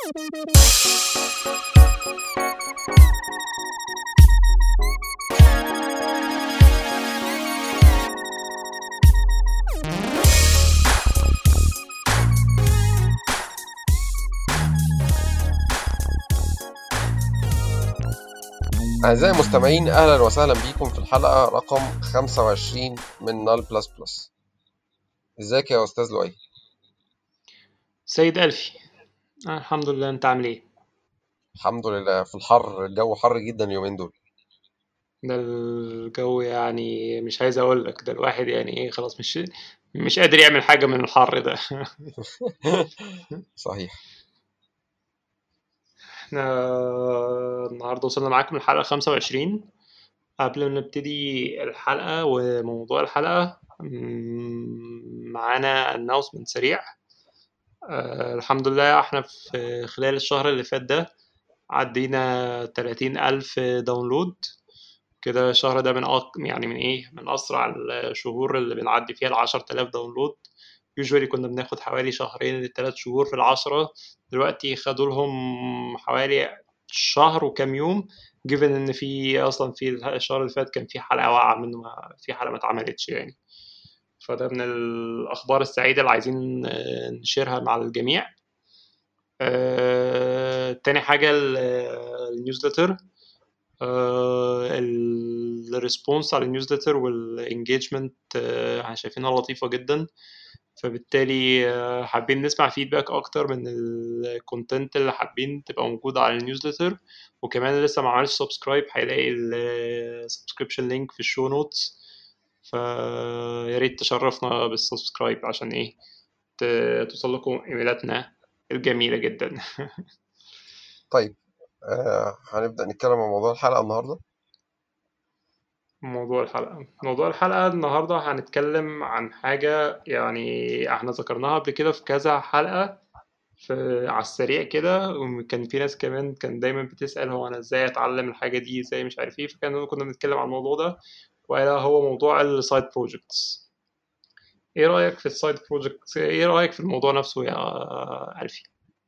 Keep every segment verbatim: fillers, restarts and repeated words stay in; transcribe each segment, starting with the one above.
أعزائي المستمعين، أهلا وسهلا بكم في الحلقة رقم خمسة وعشرين من نال بلس بلس. ازيك يا أستاذ لؤي؟ سيد ألفي. آه الحمد لله، أنت عامل إيه؟ الحمد لله. في الحر، الجو حر جدا اليومين دول. ده الجو يعني مش عايز أقول لك، ده الواحد يعني إيه، خلاص مش مش قادر يعمل حاجة من الحر ده. صحيح. احنا النهاردة وصلنا معاكم للحلقة خمسة وعشرين. قبل ما نبتدي الحلقة وموضوع الحلقة، مم، معانا announcement سريع. آه الحمد لله احنا في خلال الشهر اللي فات ده عدينا تلاتين ألف داونلود. كده الشهر ده من أق... يعني من إيه من أسرع الشهور اللي بنعدي فيها العشرة آلاف داونلود. يوجوالي كنا بناخد حوالي شهرين لثلاث شهور في العشرة، دلوقتي خدوا لهم حوالي شهر وكام يوم. جيفن إن في أصلا في الشهر اللي فات كان في حلقة واقعة منه، ما في حلقة ما اتعملتش يعني. فده من الأخبار السعيدة اللي عايزين آه، نشيرها مع الجميع. آه، تاني حاجة النيوزلتر. الريسبونس على النيوزلتر والانجيجمنت احنا شايفينها لطيفة جدا، فبالتالي آه، حابين نسمع فيدباك اكتر من الكونتنت اللي حابين تبقى موجودة على النيوزلتر. وكمان اللي لسه ما عملش سبسكرايب هيلاقي السبسكريبشن لينك في الشو نوتس، فيا ريت تشرفنا بالسبسكرايب عشان ايه ت- توصل لكم ايميلاتنا الجميلة جدا. طيب، آه هنبدأ نتكلم عن موضوع الحلقة النهاردة. موضوع الحلقة موضوع الحلقة النهاردة هنتكلم عن حاجة يعني احنا ذكرناها قبل كده في كذا حلقة، في على السريع كده. وكان في ناس كمان كان دايما بتسأل هو أنا ازاي أتعلم الحاجة دي، ازاي مش عارف ايه، فكان كنا بنتكلم عن الموضوع ده. وإلى هو موضوع السايد بروجكتس. ايه رأيك في السايد بروجكتس؟ ايه رأيك في الموضوع نفسه يا ألفي؟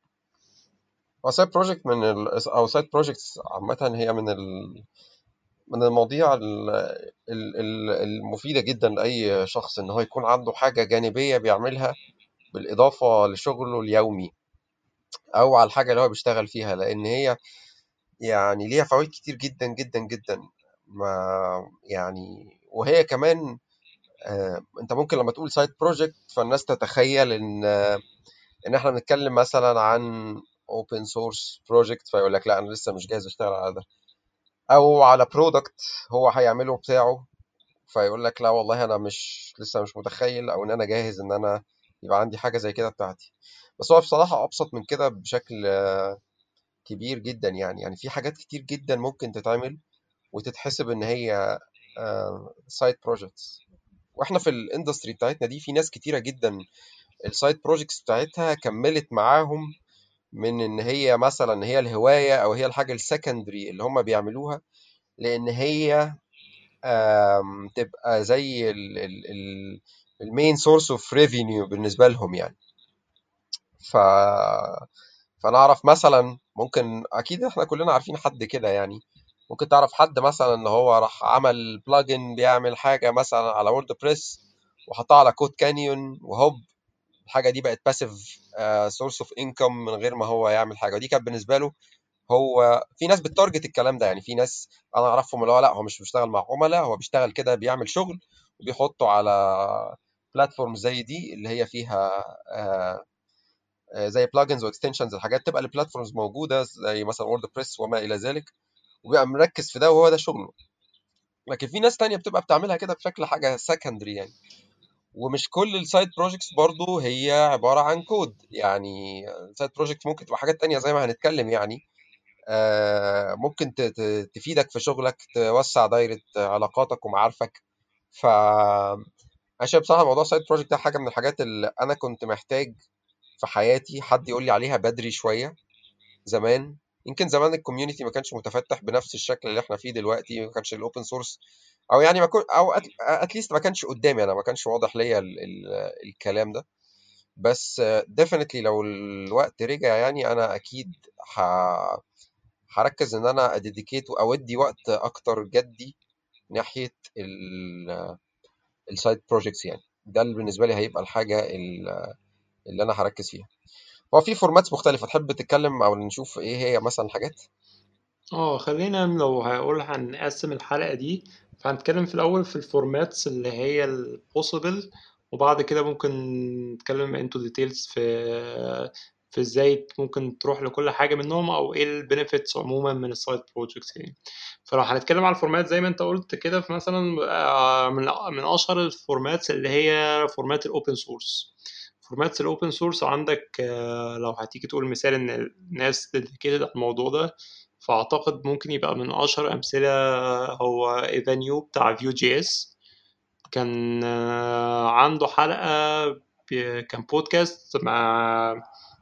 هو سايد بروجكت من ال... أو سايد بروجكتس عامة هي من ال... من المواضيع ال... ال... ال- المفيدة جدا لأي شخص إن هو يكون عنده حاجة جانبية بيعملها بالإضافة لشغله اليومي أو على الحاجة اللي هو بيشتغل فيها، لأن هي يعني ليها فوائد كتير جدا جدا جدا. ما يعني وهي كمان آه، انت ممكن لما تقول سايد بروجكت فالناس تتخيل ان آه، ان احنا بنتكلم مثلا عن اوبن سورس بروجكت، فيقول لك لا انا لسه مش جاهز اشتغل على ده، او على برودكت هو هيعمله بتاعه، فيقول لك لا والله انا مش لسه مش متخيل او ان انا جاهز ان انا يبقى عندي حاجه زي كده بتاعتي. بس هو بصراحه ابسط من كده بشكل آه، كبير جدا. يعني يعني في حاجات كتير جدا ممكن تتعمل وتتحسب ان هي سايد بروجكتس. واحنا في الاندستري بتاعتنا دي في ناس كتيره جدا السايد بروجكتس بتاعتها كملت معاهم من ان هي مثلا هي الهوايه او هي الحاجه السكندري اللي هم بيعملوها، لان هي آم، تبقى زي المين سورس اوف ريفينيو بالنسبه لهم يعني. ف فانا اعرف مثلا، ممكن اكيد احنا كلنا عارفين حد كده يعني. ممكن تعرف حد مثلا ان هو راح عمل بلجن بيعمل حاجه مثلا على وورد بريس وحطها على كود كانيون، وهوب الحاجه دي بقت باسيف سورس اوف انكم من غير ما هو يعمل حاجه. ودي كانت بالنسبه له هو. في ناس بتارجت الكلام ده يعني، في ناس انا اعرفهم اللي هو لا هو مش بيشتغل مع عملاء، هو بيشتغل كده بيعمل شغل وبيحطه على بلاتفورم زي دي اللي هي فيها آه، آه، زي بلجنز واكستنشنز، الحاجات تبقى البلاتفورمز موجوده زي مثلا وورد بريس وما الى ذلك، وبيبقى مركز في ده وهو ده شغله. لكن في ناس تانية بتبقى بتعملها كده بشكل حاجه سكندري يعني. ومش كل السايد بروجكتس برضو هي عبارة عن كود يعني. السايد بروجكتس ممكن تبقى حاجات تانية زي ما هنتكلم يعني. آه، ممكن ت- ت- تفيدك في شغلك، توسع دايرة علاقاتك ومعارفك. ف أنا شايف بصراحة موضوع السايد بروجكت ده حاجة من الحاجات اللي أنا كنت محتاج في حياتي حد يقول لي عليها بدري شوية زمان. يمكن زمان الكوميونتي ما كانش متفتح بنفس الشكل اللي احنا فيه دلوقتي، ما كانش الاوبن سورس او يعني ما كنت او اتليست ما كانش قدامي انا، ما كانش واضح ليا ال ال الكلام ده. بس definitely لو الوقت رجع يعني انا اكيد ه... هركز ان انا اديديكيت او ادي وقت اكتر جدي ناحيه السايد بروجكتس. يعني ده اللي بالنسبه لي هيبقى الحاجه ال- اللي انا هركز فيها. هو في فورماتس مختلفه، تحب تتكلم او نشوف ايه هي مثلا الحاجات؟ اه خلينا لو هقول هنقسم الحلقة دي، فهنتكلم في الأول في الفورماتس اللي هي البوسيبل، وبعد كده ممكن نتكلم انتو ديتيلز في في ازاي ممكن تروح لكل حاجة منهم او ايه البينيفيتس عموما من السايد بروجكتس يعني. فلو هنتكلم على الفورمات زي ما انت قلت كده، فمثلا آه، من من اشهر الفورماتس اللي هي فورمات الاوبن سورس. فورمات الاوبن سورس عندك آه، لو هتيجي تقول مثال ان الناس ديديكيتد على الموضوع ده، فأعتقد ممكن يبقى من أشهر أمثلة هو إيفانيو بتاع فيو جي اس. كان آه، عنده حلقة ب- كان بودكاست مع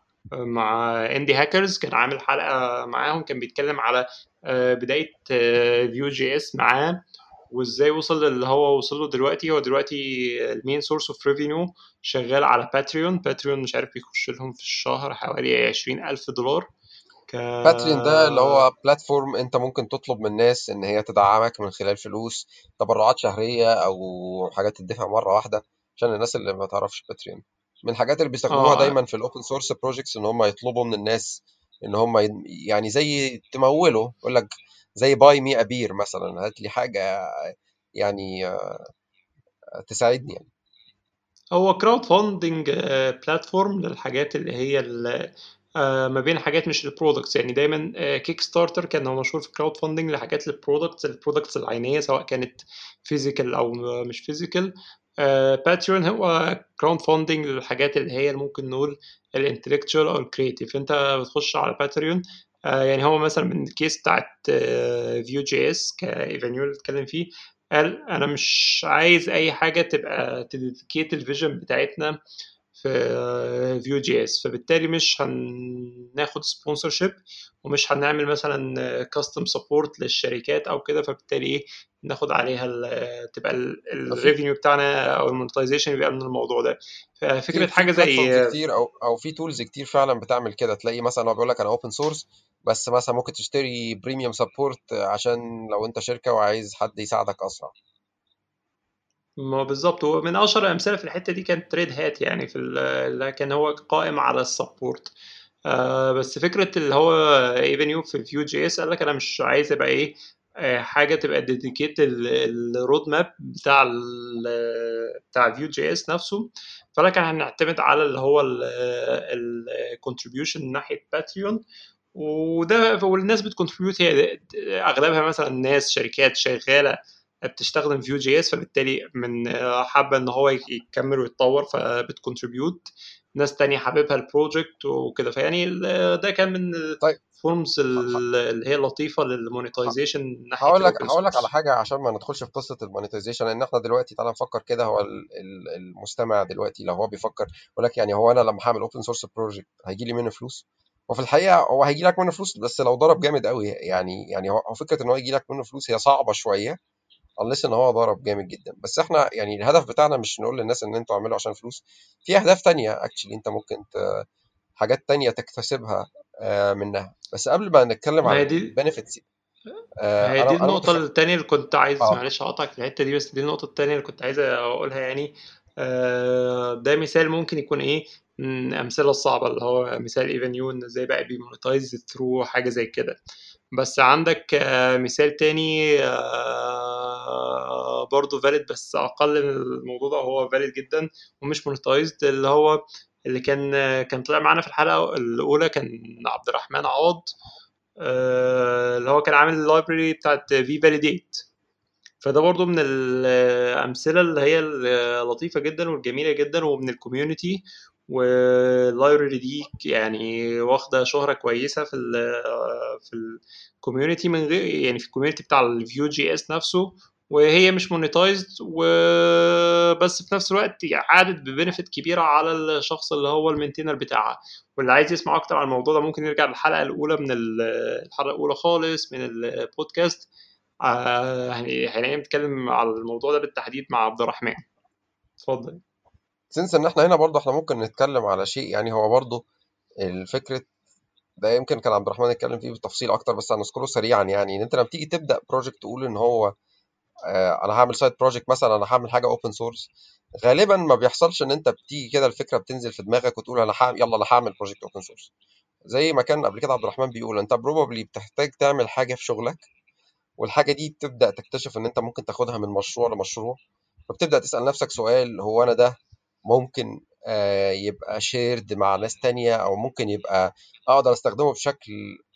مع اندي هاكرز، كان عامل حلقة معاهم كان بيتكلم على آه، بداية فيو جي اس معاه، وازاي وصل اللي هو وصل له دلوقتي. هو دلوقتي المين سورس اوف ريفينيو شغال على باتريون. باتريون مش عارف بيخش لهم في الشهر حوالي عشرين ألف دولار ك باتريون ده اللي هو بلاتفورم انت ممكن تطلب من الناس ان هي تدعمك من خلال فلوس، تبرعات شهرية او حاجات تدفع مرة واحدة. عشان الناس اللي ما تعرفش، باتريون من الحاجات اللي بيستخدموها اه دايما في الاوبن سورس بروجكتس ان هم يطلبوا من الناس ان هم ي- يعني زي تموله، يقول لك زي باي مي ابير مثلا، هات لي حاجة يعني آه، تساعدني يعني. هو كراود فاندنج بلاتفورم للحاجات اللي هي ال- آه، ما بين حاجات مش البرودكتس يعني. دايما كيك ستارتر كان هو مشهور في كراود فاندنج لحاجات البرودكتس البرودكتس العينيه، سواء كانت فيزيكال او مش فيزيكال. باتريون هو كراود فاندنج للحاجات اللي هي ممكن نقول الانتلكتشوال او الكريتيف. انت بتخش على باتريون يعني. هو مثلا من الكيس بتاعت فيو جي اس كايفانيول اللي اتكلم فيه، قال انا مش عايز اي حاجه تبقى تديكيت الفيجن بتاعتنا في فيو جي اس، فبالتالي مش هناخد سبونسرشيب ومش هنعمل مثلا كاستم سبورت للشركات او كده. فبالتالي ايه، ناخد عليها ال- تبقى في الريفينيو بتاعنا او المونتايزيشن يبقى من الموضوع ده. في ففكره في حاجه بلاتفورمز زي كتير او او في تولز كتير فعلا بتعمل كده. تلاقي مثلا هو بيقول لك انا اوبن سورس، بس مثلا ممكن تشتري بريميوم سبورت عشان لو انت شركة وعايز حد يساعدك اسرع. ما بالظبط. ومن اشهر الامثله في الحته دي كانت تريد هات يعني، في ال- اللي كان هو قائم على السبورت. آه بس فكره اللي هو ايفن يو في فيو جي اس قال لك انا مش عايز ابقى ايه، آه حاجه تبقى ديديكيت الرود ماب بتاع ال بتاع فيو جي اس نفسه. فلك هنعتمد على اللي هو الكونتريبيوشن من ناحيه باتريون. وده والناس بتكونتريبيوت هي اغلبها مثلا ناس شركات شغاله بتستخدم فيو جي اس، فبالتالي من آه، حابه ان هو يكمل ويتطور فبتكونتريبيوت. ناس تانية حاببها البروجكت وكده. فيعني ال- ده كان من طيب الفورمز اللي هي لطيفة للمونيتايزيشن ناحية هقول لك الاوبن هقول لك على سورس. حاجة عشان ما ندخلش في قصة المونيتايزيشن. لان احنا دلوقتي تعالى نفكر كده، هو ال- ال- المستمع دلوقتي لو هو بيفكر يقول لك يعني هو انا لما هعمل اوبن سورس بروجكت هيجي لي منه فلوس؟ وفي الحقيقة هو هيجي لك منه فلوس بس لو ضرب جامد قوي. يعني يعني هو هو فكرة ان هو يجي لك منه فلوس هي صعبة شوية unless ان هو ضرب جامد جدا. بس احنا يعني الهدف بتاعنا مش نقول للناس ان انتوا اعملوا عشان فلوس. في اهداف تانية اكشلي انت ممكن ت... حاجات تانية تكتسبها آه، منها. بس قبل ما نتكلم ما على هي دي البنفيتس، ما هي دي انا انا النقطة متخ... التانية اللي كنت عايز، اه معلش أقطعك في الحتة دي، بس دي النقطة التانية اللي كنت عايز أقولها يعني. آه، ده مثال ممكن يكون إيه من الأمثلة الصعبة، اللي هو مثال إيفن يو إن إزاي بقى بيمونتايز ثرو حاجة زي كده. بس عندك آه، مثال تاني آه، برضه فاليد بس أقل من الموضوع ده، هو فاليد جدا ومش مونتايزد، اللي هو اللي كان آه، كان طلع معانا في الحلقة الأولى، كان عبد الرحمن عوض. آه، اللي هو كان عامل اللايبرري بتاعت في فاليديت. فده برضو من الأمثلة اللي هي اللطيفة جدا والجميلة جدا ومن الكوميونتي. واللايبرري دي يعني واخدة شهرة كويسة في ال في الكوميونتي، من غير يعني في الكوميونتي بتاع الفيو جي اس نفسه. وهي مش مونيتايزد وبس في نفس الوقت عادت ببنفيت كبيرة على الشخص اللي هو المينتينر بتاعها. واللي عايز يسمع أكتر عن الموضوع ده ممكن يرجع للحلقة الأولى من ال- الحلقة الأولى خالص من البودكاست. آه، يعني هنلاقينا بنتكلم على الموضوع ده بالتحديد مع عبد الرحمن. اتفضل. سنس ان احنا هنا برضه احنا ممكن نتكلم على شيء، يعني هو برضه الفكرة ده يمكن كان عبد الرحمن يتكلم فيه بالتفصيل اكتر، بس هنذكره سريعا. يعني ان انت لما تيجي تبدا بروجكت تقول ان هو آه، انا هعمل سايد بروجكت مثلا، انا هعمل حاجه اوبن سورس، غالبا ما بيحصلش ان انت بتيجي كده الفكره بتنزل في دماغك وتقول انا هعمل، يلا انا هعمل بروجكت اوبن سورس. زي ما كان قبل كده عبد الرحمن بيقول، انت بروبابلي بتحتاج تعمل حاجه في شغلك، والحاجه دي بتبدا تكتشف ان انت ممكن تاخدها من مشروع لمشروع، فبتبدا تسال نفسك سؤال، هو انا ده ممكن آه، يبقى شيرد مع ناس تانية، او ممكن يبقى اقدر استخدمه بشكل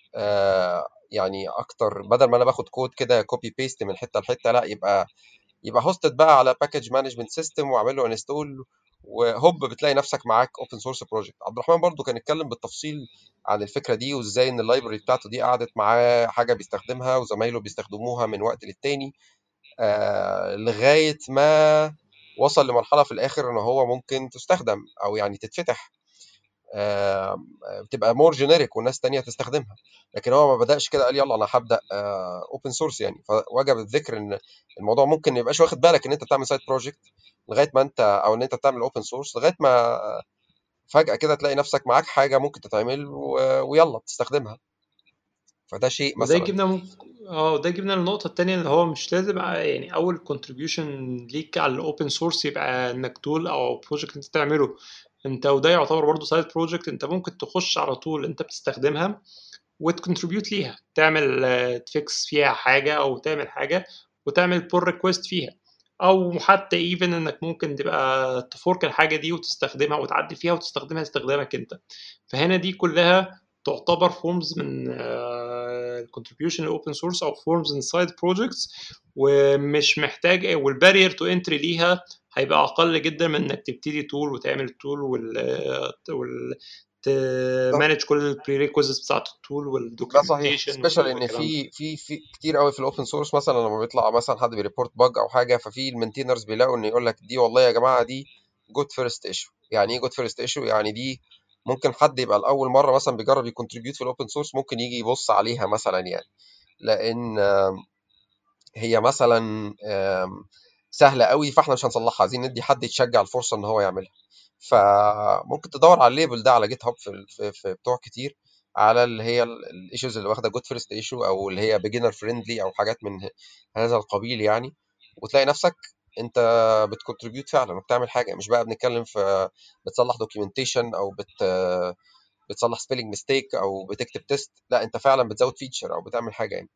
آه، يعني اكتر، بدل ما انا باخد كود كده كوبي بيست من حته لحته، لا يبقى يبقى هوستد بقى على باكج مانجمنت سيستم، واعمل له انستول، وهوب بتلاقي نفسك معاك اوبن سورس بروجكت. عبد الرحمن برضو كان اتكلم بالتفصيل عن الفكره دي، وازاي ان اللايبرري بتاعته دي قعدت معاه حاجه بيستخدمها وزمايله بيستخدموها من وقت للتاني، آه لغايه ما وصل لمرحله في الاخر ان هو ممكن تستخدم او يعني تتفتح، آه، بتبقى مور جينيريك والناس تانية تستخدمها. لكن هو ما بدأش كده قال يلا انا هبدأ اوبن سورس يعني. فوجب الذكر ان الموضوع ممكن ما يبقاش واخد بالك ان انت بتعمل سايد بروجكت لغايه ما انت، او ان انت بتعمل اوبن سورس لغايه ما فجأة كده تلاقي نفسك معاك حاجه ممكن تتعمل و- ويلا تستخدمها. فده شيء وده مثلا. يجيبنا ممكن اه ده يجيبنا للنقطة التانية، اللي هو مش لازم ع- يعني أول contribution ليك على الأوبن سورس يبقى إنك تول أو بروجكت أنت تعمله أنت، وده يعتبر برضه سايد بروجكت. أنت ممكن تخش على طول أنت بتستخدمها وتكونتريبيوت ليها، تعمل آه، تفكس فيها حاجة أو تعمل حاجة وتعمل بول ريكويست فيها، أو حتى ايفن إنك ممكن تبقى تفورك الحاجة دي وتستخدمها وتعدل فيها وتستخدمها استخدامك أنت. فهنا دي كلها تعتبر فورمز من الكونتريبيوشن الاوبن سورس او فورمز انسايد بروجكتس، ومش محتاج، والبارير تو انتري ليها هيبقى اقل جدا من انك تبتدي تول وتعمل التول وال وال تمانج كل البريريكوزيتس بتاعت التول ده صحيح، والدوكيومنتيشن سبيشال ان والكلام ده. في في في كتير قوي في الاوبن سورس، مثلا لما بيطلع مثلا حد بيريبورت باج او حاجه، ففي المينتينرز بيلاقوا ان يقول لك دي والله يا جماعه دي جود فيرست ايشو. يعني ايه جود فيرست ايشو؟ يعني دي ممكن حد يبقى الاول مره مثلا بيجرب يكونتريبيوت في الاوبن سورس، ممكن يجي يبص عليها مثلا يعني، لان آم، هي مثلا آم، سهله قوي، فاحنا مش هنصلحها، عايزين ندي حد يتشجع الفرصه ان هو يعملها. فممكن تدور على الليبل ده على جيت هاب في في في بتوع كتير، على اللي هي الايشوز اللي واخده جود فيرست ايشو، او اللي هي بيجنر فريندلي، او حاجات من ه- هذا القبيل يعني. وتلاقي نفسك انت بتكونتريبيوت فعلا وبتعمل حاجه، مش بقى بنتكلم في بتصلح دوكيومنتيشن، او بت بتصلح سبيلنج ميستيك، او بتكتب تيست، لا انت فعلا بتزود فيتشر او بتعمل حاجه يعني.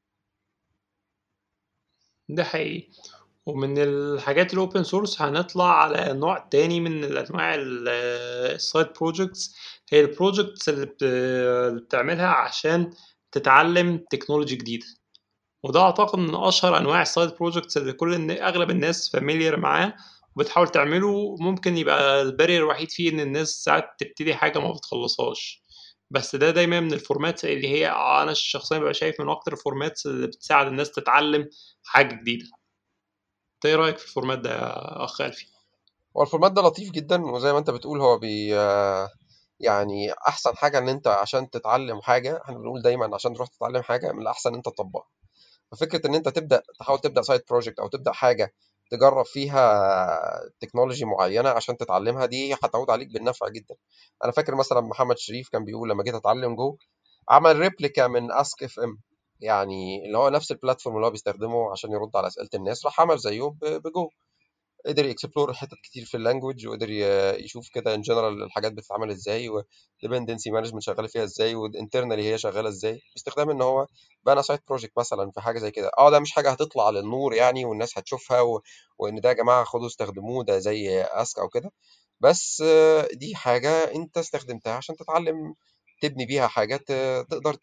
ده حقيقي. ومن الحاجات الاوبن سورس هنطلع على نوع تاني من الانواع السايد بروجكتس، هي البروجكتس اللي بت- اللي بتعملها عشان تتعلم تكنولوجي جديدة. وده اعتقد من اشهر انواع السايد بروجكتس اللي كل النا- اغلب الناس فاميليار معاه وبتحاول تعمله. ممكن يبقى البارير الوحيد فيه ان الناس ساعات تبتدي حاجه ما بتخلصهاش، بس ده دايما من الفورمات اللي هي انا شخصيا ببقى شايف من اكتر الفورماتس اللي بتساعد الناس تتعلم حاجه جديده. انت ايه رايك في الفورمات ده يا اخ الفي؟ هو الفورمات ده لطيف جدا، وزي ما انت بتقول هو بي يعني احسن حاجه ان انت عشان تتعلم حاجه، احنا بنقول دايما عشان تروح تتعلم حاجه من الاحسن ان انت تطبقها. ففكره ان انت تبدا تحاول تبدا سايد بروجكت، او تبدا حاجه تجرب فيها تكنولوجي معينه عشان تتعلمها، دي هتعود عليك بالنفع جدا. انا فاكر مثلا محمد شريف كان بيقول لما جيت اتعلم جو، عمل ريبليكا من اسك اف ام، يعني اللي هو نفس البلاتفورم اللي هو بيستخدمه عشان يرد على اسئله الناس، راح عمل زيه ب- بجو. قدر يكسبلور حتت كتير في اللانجوج، وقدر ي- يشوف كده ان جنرال الحاجات بتتعمل ازاي، وديبندنسي مانجمنت شغاله فيها ازاي، وانترنالي هي شغاله ازاي، باستخدام ان هو بنى سايت بروجكت مثلا في حاجه زي كده. اه ده مش حاجه هتطلع للنور يعني والناس هتشوفها و... وان ده يا جماعه خدوا استخدموه ده زي اسك او كده، بس آه، دي حاجه انت استخدمتها عشان تتعلم تبني بيها حاجات، آه، تقدر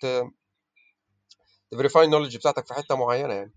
تفيريفاي النولج بتاعتك في حته معينه يعني.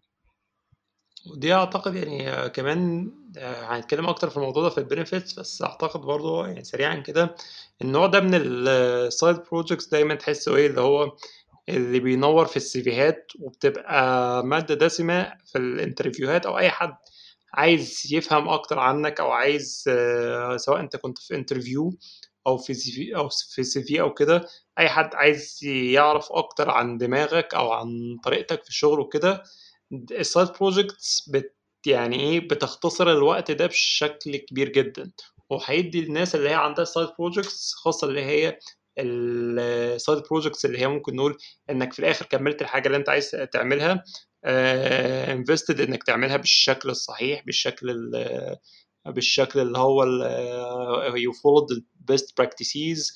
ودي اعتقد يعني آه، كمان آه، هنتكلم اكتر في الموضوع ده في البينيفيتس، بس اعتقد برضه يعني سريعا كده النوع ده من السايد بروجكتس دايما تحسه ايه اللي هو اللي بينور في السيفيهات، وبتبقى مادة دسمة في الانترفيوهات او اي حد عايز يفهم اكتر عنك، او عايز آه، سواء انت كنت في انترفيو او في سي في او في سي في او كده، اي حد عايز يعرف اكتر عن دماغك او عن طريقتك في الشغل وكده. السايد بروجكتس بت يعني ايه بتختصر الوقت ده بشكل كبير جدا، وهيدي الناس اللي هي عندها سايد بروجكتس خاصه، اللي هي السايد بروجكتس اللي هي ممكن نقول انك في الاخر كملت الحاجه اللي انت عايز تعملها، انفستد انك تعملها بالشكل الصحيح، بالشكل ال- بالشكل اللي هو يو فولود البيست براكتسز،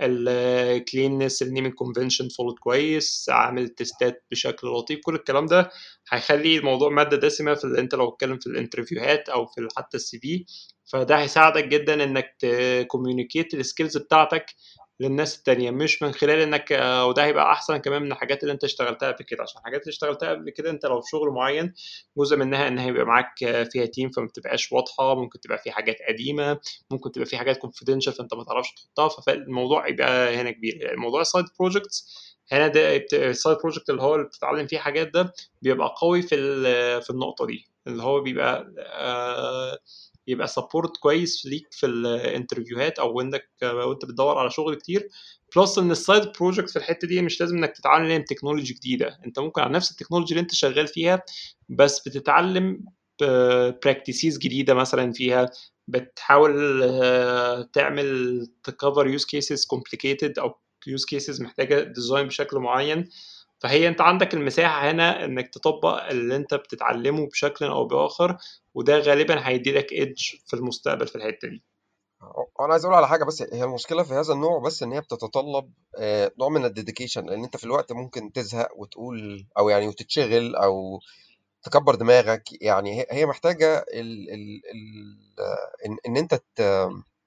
الكليننس، النيمينج كونفنشن فولود كويس، عامل تيستات بشكل لطيف. كل الكلام ده هيخلي الموضوع ماده دسمه في ال- انت لو بتتكلم في الانترفيوهات او في حتى السي في. فده هيساعدك جدا انك تكوميونيكيت السكيلز بتاعتك للناس التانية، مش من خلال انك آه، وده هيبقى احسن كمان من الحاجات اللي انت اشتغلتها قبل كده. عشان الحاجات اللي اشتغلتها قبل كده انت لو في شغل معين، جزء منها ان هيبقى معاك آه، فيها تيم فما بتبقاش واضحة، ممكن تبقى في حاجات قديمة، ممكن تبقى في حاجات كونفيدنشال فانت ما تعرفش تحطها، فالموضوع يبقى هنا كبير. يعني موضوع السايد بروجكتس هنا ده السايد بروجكت اللي هو اللي بتتعلم فيه حاجات ده بيبقى قوي في ال- في النقطة دي، اللي هو بيبقى آه، يبقى سبورت كويس ليك في الانترفيوهات او انك وانت بتدور على شغل كتير. بلس ان السايد بروجكت في الحته دي مش لازم انك تتعلم تكنولوجي جديده، انت ممكن على نفس التكنولوجي اللي انت شغال فيها بس بتتعلم براكتسيز جديده مثلا فيها، بتحاول آه، تعمل تكفر يوز كيسز كومبليكيتد او يوز كيسز محتاجه ديزاين بشكل معين. فهي انت عندك المساحه هنا انك تطبق اللي انت بتتعلمه بشكل او باخر، وده غالبا هيدي لك ايدج في المستقبل في الحته دي. أه، انا عايز اقول على حاجه، بس هي المشكله في هذا النوع بس ان هي بتتطلب آه، نوع من الديديكيشن، لان انت في الوقت ممكن تزهق وتقول او يعني وتتشغل او تكبر دماغك. يعني هي هي محتاجه ال ال ال آه، ان ان انت ت-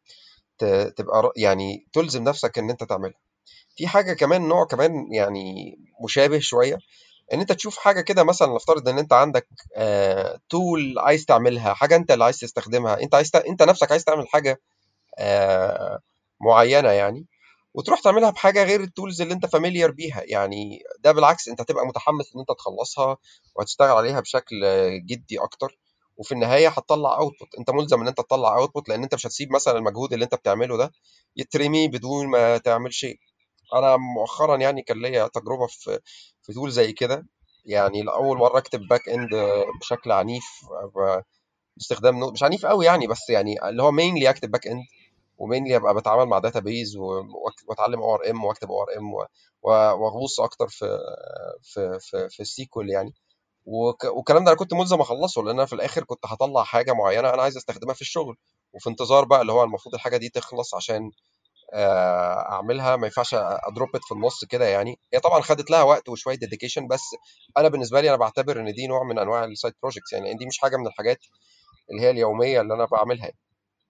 ت- تبقى ر- يعني تلزم نفسك ان انت تعملها. في حاجه كمان، نوع كمان يعني مشابه شويه، ان انت تشوف حاجه كده. مثلا نفترض ان انت عندك تول عايز تعملها، حاجه انت اللي عايز تستخدمها، انت عايز ت- انت نفسك عايز تعمل حاجه آه، معينه يعني، وتروح تعملها بحاجه غير التولز اللي انت فاميليار بيها. يعني ده بالعكس انت تبقى متحمس ان انت تخلصها وهتشتغل عليها بشكل آه، جدي اكتر، وفي النهايه هتطلع اوتبوت. انت ملزم ان انت تطلع اوتبوت، لان انت مش هتسيب مثلا المجهود اللي انت بتعمله ده يترمي بدون ما تعمل شيء. انا مؤخرا يعني كان ليا تجربه في في تول زي كده. يعني لاول مره اكتب باك اند بشكل عنيف، ب- باستخدام نود، مش عنيف قوي يعني، بس يعني اللي هو مينلي اكتب باك اند، ومينلي ابقى بتعامل مع داتا بيز واتعلم او ار ام واكتب او ار ام واغوص اكتر في في في, في السيكول يعني. وك- والكلام ده انا كنت ملزم اخلصه، لان انا في الاخر كنت هطلع حاجه معينه انا عايز استخدمها في الشغل، وفي انتظار بقى اللي هو المفروض الحاجه دي تخلص عشان آه، اعملها. ما ينفعش ادروبت في النص كده يعني. هي طبعا خدت لها وقت وشويه ديديكيشن، بس انا بالنسبه لي انا بعتبر ان دي نوع من انواع السايد بروجكتس، يعني دي مش حاجه من الحاجات اللي هي اليوميه اللي انا بعملها يعني.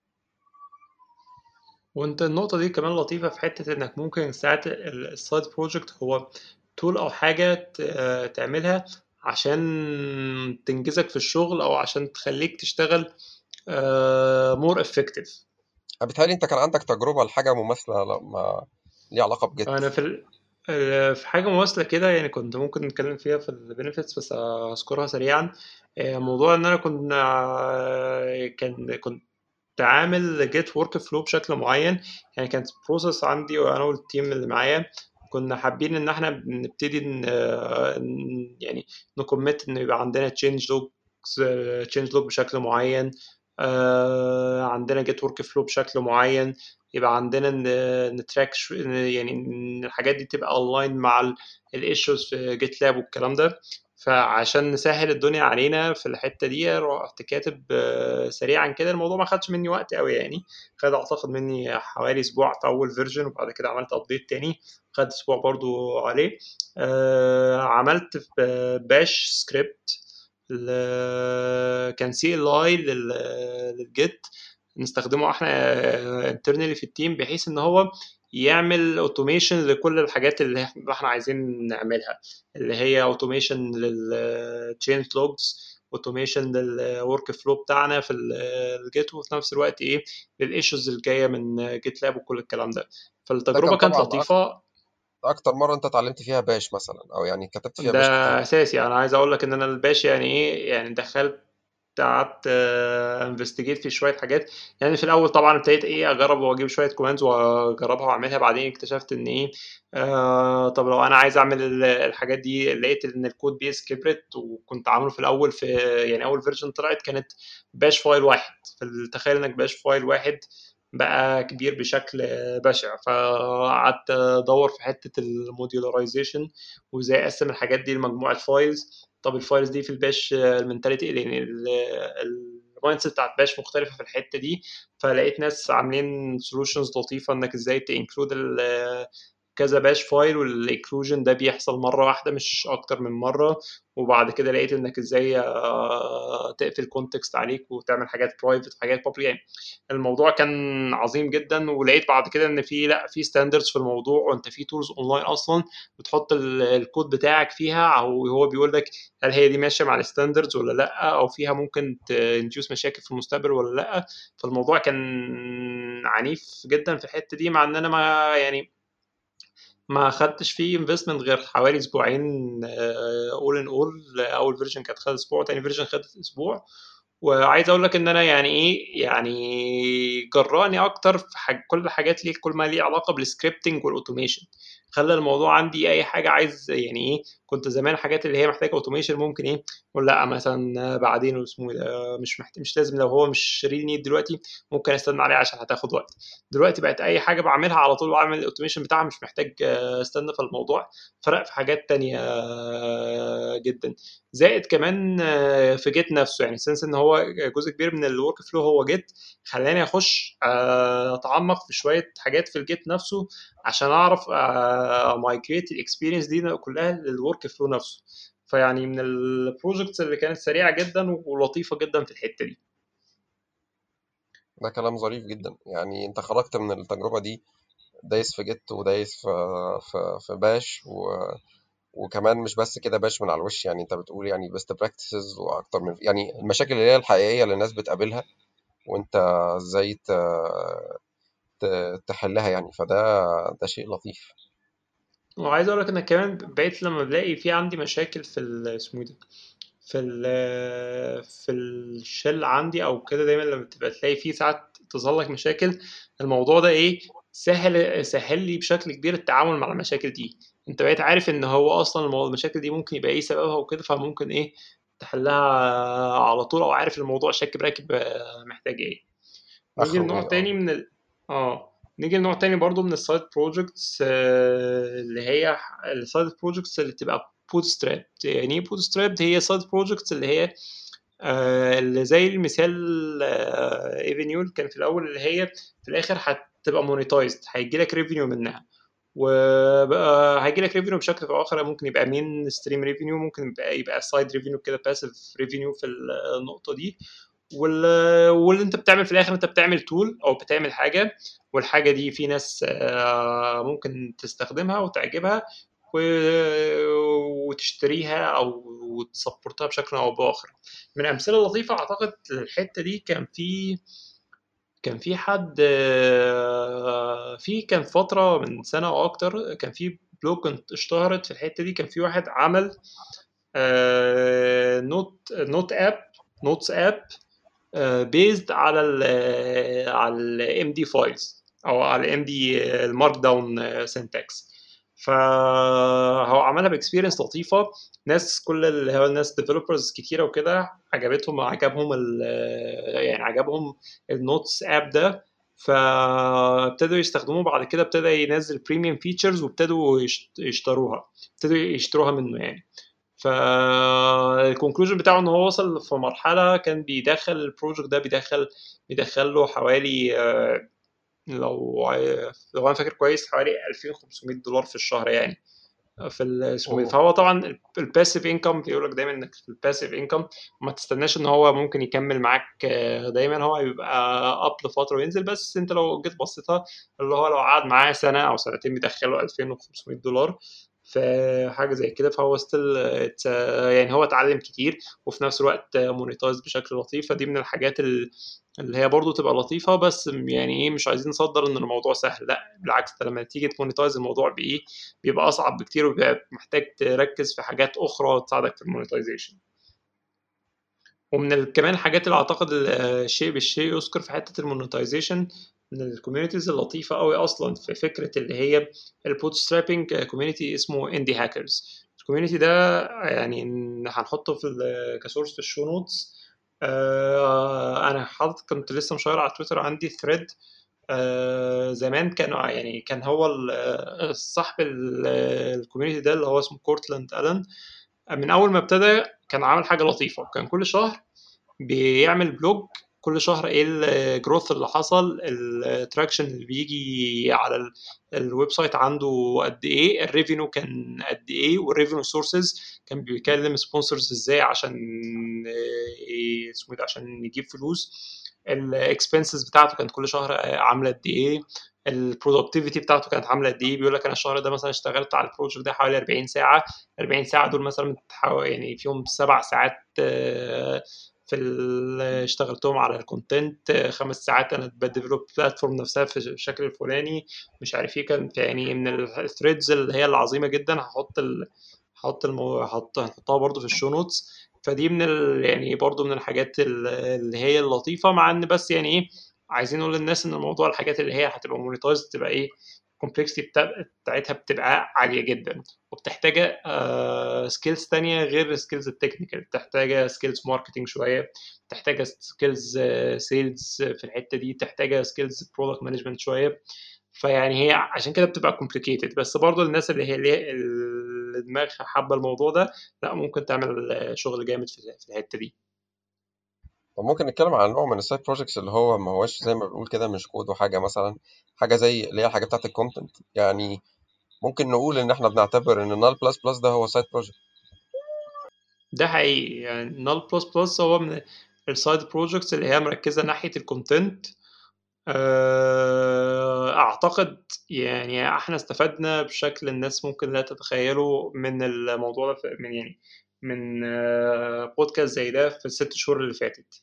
وانت النقطة دي كمان لطيفة في حتة انك ممكن ساعات السايد بروجكت هو تول او حاجة ت- آه، تعملها عشان تنجزك في الشغل او عشان تخليك تشتغل مور افكتيف. بيتهيألي انت كان عندك تجربه لحاجه مماثله لما ليها علاقه بجد. انا في ال... ال- في حاجة مماثلة كده يعني كنت ممكن نتكلم فيها في البينيفيتس بس اذكرها سريعا. آه، موضوع ان انا كنت آه، كان كنت عامل جيت ورك فلو بشكل معين. يعني كانت بروسيس عندي وانا والتيم اللي معايا كنا حابين ان احنا نبتدي ن- ن- يعني نكمت ان يبقى عندنا تشينج لوج تشينج لوج بشكل معين، آه، عندنا جيت ورك فلو بشكل معين، يبقى عندنا نتراك يعني ان الحاجات دي تبقى اونلاين مع الايشوز في جيت لاب والكلام ده. فعشان نسهل الدنيا علينا في الحتة دي رحت كاتب آه، سريعا كده. الموضوع ما خدش مني وقت قوي يعني، خد اعتقد مني حوالي اسبوع في اول فيرجن، وبعد كده عملت ابديت تاني خد اسبوع برضو عليه. آه، عملت في باش سكريبت كان سي ال اي للجيت، نستخدمه احنا انترنالي في التيم بحيث ان هو يعمل اوتوميشن لكل الحاجات اللي احنا عايزين نعملها، اللي هي اوتوميشن للتشينج لوجز، اوتوميشن للورك فلو بتاعنا في الجيت، وفي نفس الوقت ايه للايشوز اللي جايه من جيت لاب وكل الكلام ده. ده فالتجربه كان كانت طبعا أك- لطيفه. اكتر مره انت اتعلمت فيها باش مثلا، او يعني كتبت فيها ده باش كتير. اساسي، انا عايز اقول لك ان انا الباشا يعني ايه يعني دخلت قعدت انفستيجيت في شويه حاجات. يعني في الاول طبعا ابتديت ايه اجرب واجيب شويه كوماندز واجربها واعملها، بعدين اكتشفت ان ايه آه طب لو انا عايز اعمل ال- الحاجات دي لقيت ان الكود بيس كبرت، وكنت عامله في الاول في يعني اول فيرجن طلعت كانت باش فايل واحد. فتخيل انك باش فايل واحد بقى كبير بشكل بشع. فقعدت ادور في حته الموديولاريزيشن وازاي اقسم الحاجات دي لمجموعه فايلز. طب الفايلز دي في الباش المنتاليتي يعني المايند سيت بتاعت باش مختلفه في الحته دي. فلقيت ناس عاملين سولوشنز لطيفه انك ازاي تنكلود كذا باش فايل، والاكلوجن ده بيحصل مره واحده مش اكتر من مره. وبعد كده لقيت انك ازاي آه، تقفل كونتكست عليك وتعمل حاجات برايفت وحاجات بابليك يعني. الموضوع كان عظيم جدا. ولقيت بعد كده ان في لا في ستاندردز في الموضوع، وانت في تولز اونلاين اصلا بتحط ال- الكود بتاعك فيها، او هو بيقول لك هل هي دي ماشيه مع الستاندردز ولا لا، او فيها ممكن تنجوز مشاكل في المستقبل ولا لا. فالموضوع كان عنيف جدا في الحته دي، مع ان انا ما يعني ما خدتش فيه انفستمنت غير حوالي اسبوعين. اول ان اول اول فيرجن كانت خدت اسبوع، تاني فيرجن خدت اسبوع. وعايز اقول لك ان انا يعني ايه يعني جراني اكتر في حاجة كل الحاجات ليه كل ما ليه علاقه بالسكريبتنج والاوتوميشن. خلى الموضوع عندي اي حاجه عايز يعني ايه. كنت زمان الحاجات اللي هي محتاجه اوتوميشن ممكن ايه ولا لا مثلا بعدين اسمه إيه ده مش محتاج مش لازم لو هو مش ريل نيد دلوقتي ممكن استنى عليه عشان هتاخد وقت. دلوقتي بقت اي حاجه بعملها على طول بعمل الاوتوميشن بتاعها مش محتاج آه، استنى في الموضوع. فرق في حاجات تانية آه، جدا. زائد كمان آه، في جيت نفسه يعني سنس ان هو جزء كبير من الورك فلو هو جيت. خلاني اخش آه، اتعمق في شويه حاجات في الجيت نفسه عشان اعرف مايجريت الاكسبيرينس دي كلها للورك فلو نفسه. فيعني من البروجكتس اللي كانت سريعه جدا ولطيفه جدا في الحته دي. ده كلام ظريف جدا. يعني انت خرجت من التجربة دي دايس في جيت ودايس في في في باش و... وكمان مش بس كده باش من على الوش. يعني انت بتقول يعني بيست براكتسز واكتر من يعني المشاكل اللي هي الحقيقية اللي الناس بتقابلها، وانت ازاي ت... ت- تحلها يعني. فده ده شيء لطيف. وعايز اقول لك ان كمان بقيت لما بلاقي في عندي مشاكل في ال- اسمه إيه ده في ال في الشل عندي او كده. دايما لما تبقى تلاقي فيه ساعات تظهر لك مشاكل، الموضوع ده ايه سهل سهل لي بشكل كبير التعامل مع المشاكل دي. انت بقيت عارف ان هو اصلا المو- المشاكل دي ممكن يبقى ايه سببها وكده، فممكن ايه تحلها على طول، او عارف الموضوع شاك براكب آه، محتاج ايه. نيجي اخره لنوع ايه؟ اه. تاني من ال... اه نيجي لنوع تاني برضو من السايد بروجكتس اللي هي السايد بروجكتس اللي تبقى بوت ستراب. يعني ايه بوت ستراب؟ هي سايد بروجكتس اللي هي آه، اللي زي المثال ايفينيول كان في الاول، اللي هي في الاخر هتبقى مونيتايزد هيجي لك ريفينيو منها. وبقى هيجي لك ريفينيو بشكل او اخر، ممكن يبقى مين ستريم ريفينيو، ممكن يبقى يبقى سايد ريفينيو كده باسيف ريفينيو في النقطه دي. وال... واللي انت بتعمل في الاخر انت بتعمل تول او بتعمل حاجه، والحاجه دي في ناس آه، ممكن تستخدمها وتعجبها و- وتشتريها او تسبورتها بشكل او باخر. من امثله لطيفه اعتقد الحته دي كان في كان في حد آه، في كان فتره من سنه او اكتر كان في بلوج كنت اشتهرت في الحته دي. كان في واحد عمل آه، نوت نوت اب نوتس اب بيزد على ال على الام دي فايلز او على الام دي المارك داون سنتكس. فهو عملها باكسبيرينس لطيفه. ناس كل اللي هو الناس ديفلوبرز كتيره وكده عجبتهم عجبهم ال يعني عجبهم النوتس اب ده. فابتدوا يستخدموه بعد كده، ابتدى ينزل بريميوم فيتشرز وابتدوا يشت- يشتروها ابتدوا يشتروها منه يعني. فالكونكلوجن بتاعه ان هو وصل في مرحله كان بيدخل البروجكت ده بيدخل بيدخل له حوالي آه، لو لو انا فاكر كويس حوالي ألفين وخمسمية دولار في الشهر يعني. في ال- اسمه ايه. اوه. فهو طبعا الباسيف انكم بيقول لك دايما انك في الباسيف انكم ما تستناش ان هو ممكن يكمل معاك آه، دايما. هو بيبقى اب لفتره وينزل. بس انت لو جيت بصيتها اللي هو لو قعد معاه سنه او سنتين بيدخله ألفين وخمسمية دولار في حاجه زي كده، فهو ستيل يعني هو اتعلم كتير وفي نفس الوقت مونيتايز بشكل لطيف. فدي من الحاجات ال- اللي هي برضو تبقى لطيفة. بس يعني ايه مش عايزين نصدر ان الموضوع سهل، لا بالعكس. انت لما تيجي تمونيتايز الموضوع بايه بيبقى اصعب بكتير، وبيبقى محتاج تركز في حاجات اخرى تساعدك في المونيتايزيشن. ومن ال- كمان الحاجات اللي اعتقد الشيء بالشيء يذكر في حته المونيتايزيشن من الكوميونيتيز اللطيفه قوي اصلا في فكره اللي هي البوت سترابنج كوميونتي اسمه اندي هاكرز. الكوميونتي ده يعني هنحطه في ال- كسورس في الشو نوتس. آه، انا حاطط كنت لسه مشاير على تويتر عندي ثريد آه، زمان كانوا يعني كان هو ال- آه، صاحب الكوميونتي ده اللي هو اسمه كورتلاند ألان. من أول ما ابتدى كان عامل حاجة لطيفة، كان كل شهر بيعمل بلوج، كل شهر ايه الجروث اللي حصل، التراكشن اللي بيجي على ال- الويب سايت عنده قد ايه، الريفينيو كان قد ايه، والريفينيو سورسز كان بيكلم سبونسرز ازاي عشان إيه اسمه إيه ده، عشان يجيب فلوس، الاكسبنسز بتاعته كانت كل شهر عامله قد ايه، البرودكتيفيتي بتاعته كانت عامله قد ايه. بيقول لك انا الشهر ده مثلا اشتغلت على البروجكت ده حوالي أربعين ساعه، أربعين ساعه دول مثلا يعني فيهم سبع ساعات آه، في ال- اشتغلتهم على الكونتنت، خمس ساعات انا بديفلوب بلاتفورم نفسها في الشكل الفلاني، مش عارف ايه. كان يعني من الثريدز اللي هي العظيمه جدا، هحط ال... هحط المو... هحط هنحطها برضو في الشو نوتس. فدي من ال... يعني برضو من الحاجات ال- اللي هي اللطيفه، مع ان بس يعني ايه، عايزين نقول للناس ان الموضوع الحاجات اللي هي هتبقى مونيتايز تبقى ايه، الكومبلكسيتي بتاعتها بتبقى عاليه جدا، وبتحتاج سكيلز تانية غير سكيلز التكنيكال، بتحتاج سكيلز ماركتنج شويه، تحتاج سكيلز سيلز في الحته دي، تحتاج سكيلز برودكت مانجمنت شويه. فيعني هي عشان كده بتبقى كومبليكيتد، بس برضه الناس اللي هي اللي اللي دماغها حابه الموضوع ده، لا ممكن تعمل شغل جامد في في الحته دي. طب ممكن نتكلم عن نوع من السايد بروجكتس اللي هو ما هوش زي ما بنقول كده مش كود وحاجه، مثلا حاجه زي اللي هي الحاجه بتاعت الكونتنت يعني. ممكن نقول ان احنا بنعتبر ان نال بلس بلس ده هو سايد بروجكت. ده حقيقي، يعني نال بلس بلس هو من السايد بروجكتس اللي هي مركزه ناحيه الكونتنت. آه، اعتقد يعني احنا استفدنا بشكل الناس ممكن لا تتخيله من الموضوع ده، في- من يعني من آه، بودكاست زي ده في الست شهور اللي فاتت.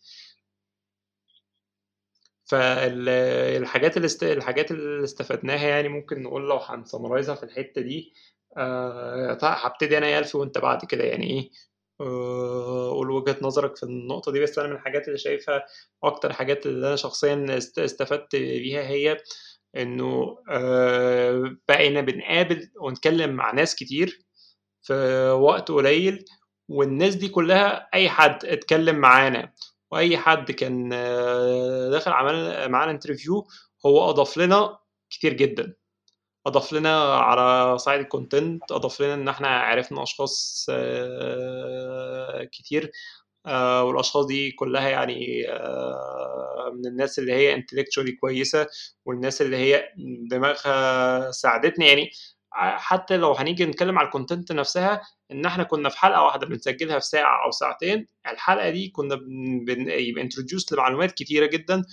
فالحاجات اللي است... الحاجات اللي استفدناها يعني ممكن نقول لو هنسمرايزها في الحتة دي. آه، طيب هبتدي انا يا الفي وانت بعد كده يعني ايه، آه، قول وجهة نظرك في النقطة دي. بس انا من الحاجات اللي شايفها اكتر حاجات اللي انا شخصيا است... استفدت بيها هي انه آه، بقينا بنقابل ونتكلم مع ناس كتير في وقت قليل، والناس دي كلها اي حد اتكلم معانا واي حد كان آه، داخل عمل معانا انترفيو، هو اضاف لنا كتير جدا. اضاف لنا على صعيد الكونتنت، اضاف لنا ان احنا عرفنا اشخاص آه، كتير، آه، والاشخاص دي كلها يعني آه، من الناس اللي هي intellectually كويسه، والناس اللي هي دماغها ساعدتني يعني. حتى لو هنيجي نتكلم على الكونتنت نفسها، ان احنا كنا في حلقه واحده بنسجلها في ساعه او ساعتين، الحلقه دي كنا بن بن- يبقى انتروديوس لمعلومات كتيره جدا،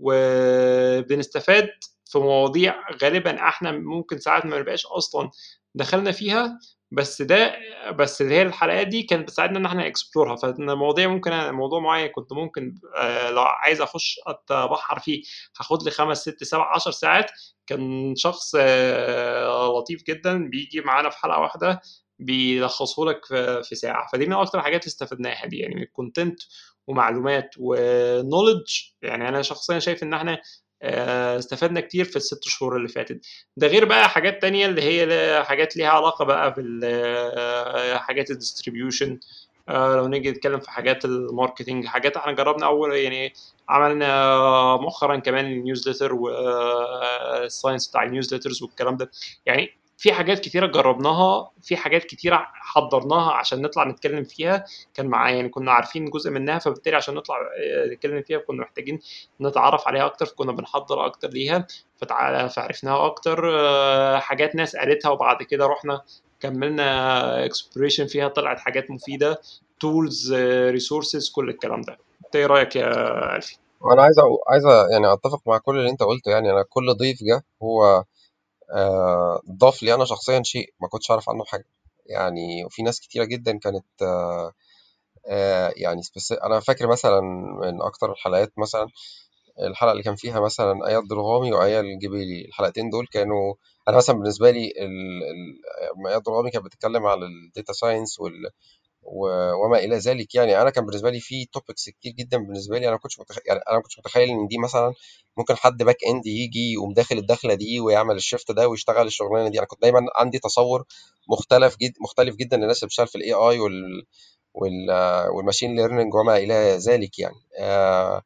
وبنستفاد في مواضيع غالبا احنا ممكن ساعات ما نبقاش اصلا دخلنا فيها. بس ده بس اللي هي الحلقات دي كانت بتساعدنا ان احنا اكسبلورها، فان مواضيع ممكن أنا موضوع معين كنت ممكن آه، لو عايز اخش اتبحر فيه هاخد لي خمس ست سبع عشر ساعات، كان شخص آه، لطيف جدا بيجي معانا في حلقه واحده بيلخصه لك في في ساعه. فدي من اكتر الحاجات اللي استفدناها دي، يعني من الكونتنت ومعلومات ونولج. يعني انا شخصيا شايف ان احنا آه، استفدنا كتير في الست شهور اللي فاتت. ده غير بقى حاجات تانية اللي هي ل- حاجات ليها علاقة بقى بالحاجات الديستريبيوشن. لو نيجي نتكلم في حاجات الماركتينج، حاجات احنا جربنا اول يعني عملنا مؤخرا كمان النيوزليتر والساينس بتاع النيوزليترز والكلام ده. يعني في حاجات كتيرة جربناها، في حاجات كتيرة حضرناها عشان نطلع نتكلم فيها، كان معايا يعني كنا عارفين جزء منها، فبالتالي عشان نطلع آه، نتكلم فيها كنا محتاجين نتعرف عليها اكتر، فكنا بنحضر اكتر ليها فتع- فعرفناها اكتر. آه، حاجات ناس قالتها وبعد كده رحنا كملنا اكسبلوريشن فيها، طلعت حاجات مفيده، تولز، ريسورسز، كل الكلام ده. انت ايه رايك يا الفي؟ وانا عايز أقو... عايز أ- يعني اتفق مع كل اللي انت قلته. يعني انا كل ضيف جه هو آه، ضاف لي انا شخصيا شيء ما كنتش اعرف عنه حاجه. يعني وفي ناس كتيره جدا كانت آه، آه، يعني سبيسي... انا فاكر مثلا من اكتر الحلقات، مثلا الحلقه اللي كان فيها مثلا اياد ضرغامي واياد الجبيلي. الحلقتين دول كانوا، انا مثلا بالنسبه لي ال... ال... اياد ضرغامي كانت بتتكلم على الداتا ساينس وال... و- وما الى ذلك. يعني انا كان بالنسبه لي في توبكس كتير جدا بالنسبه لي انا ما كنتش متخيل. يعني انا ما كنتش متخيل ان دي مثلا ممكن حد باك اند يجي يقوم داخل الدخله دي ويعمل الشيفت ده ويشتغل الشغلانه دي. انا كنت دايما عندي تصور مختلف جد مختلف جدا للناس اللي بتشتغل في الاي اي وال وال والماشين ليرنينج وما الى ذلك يعني. آه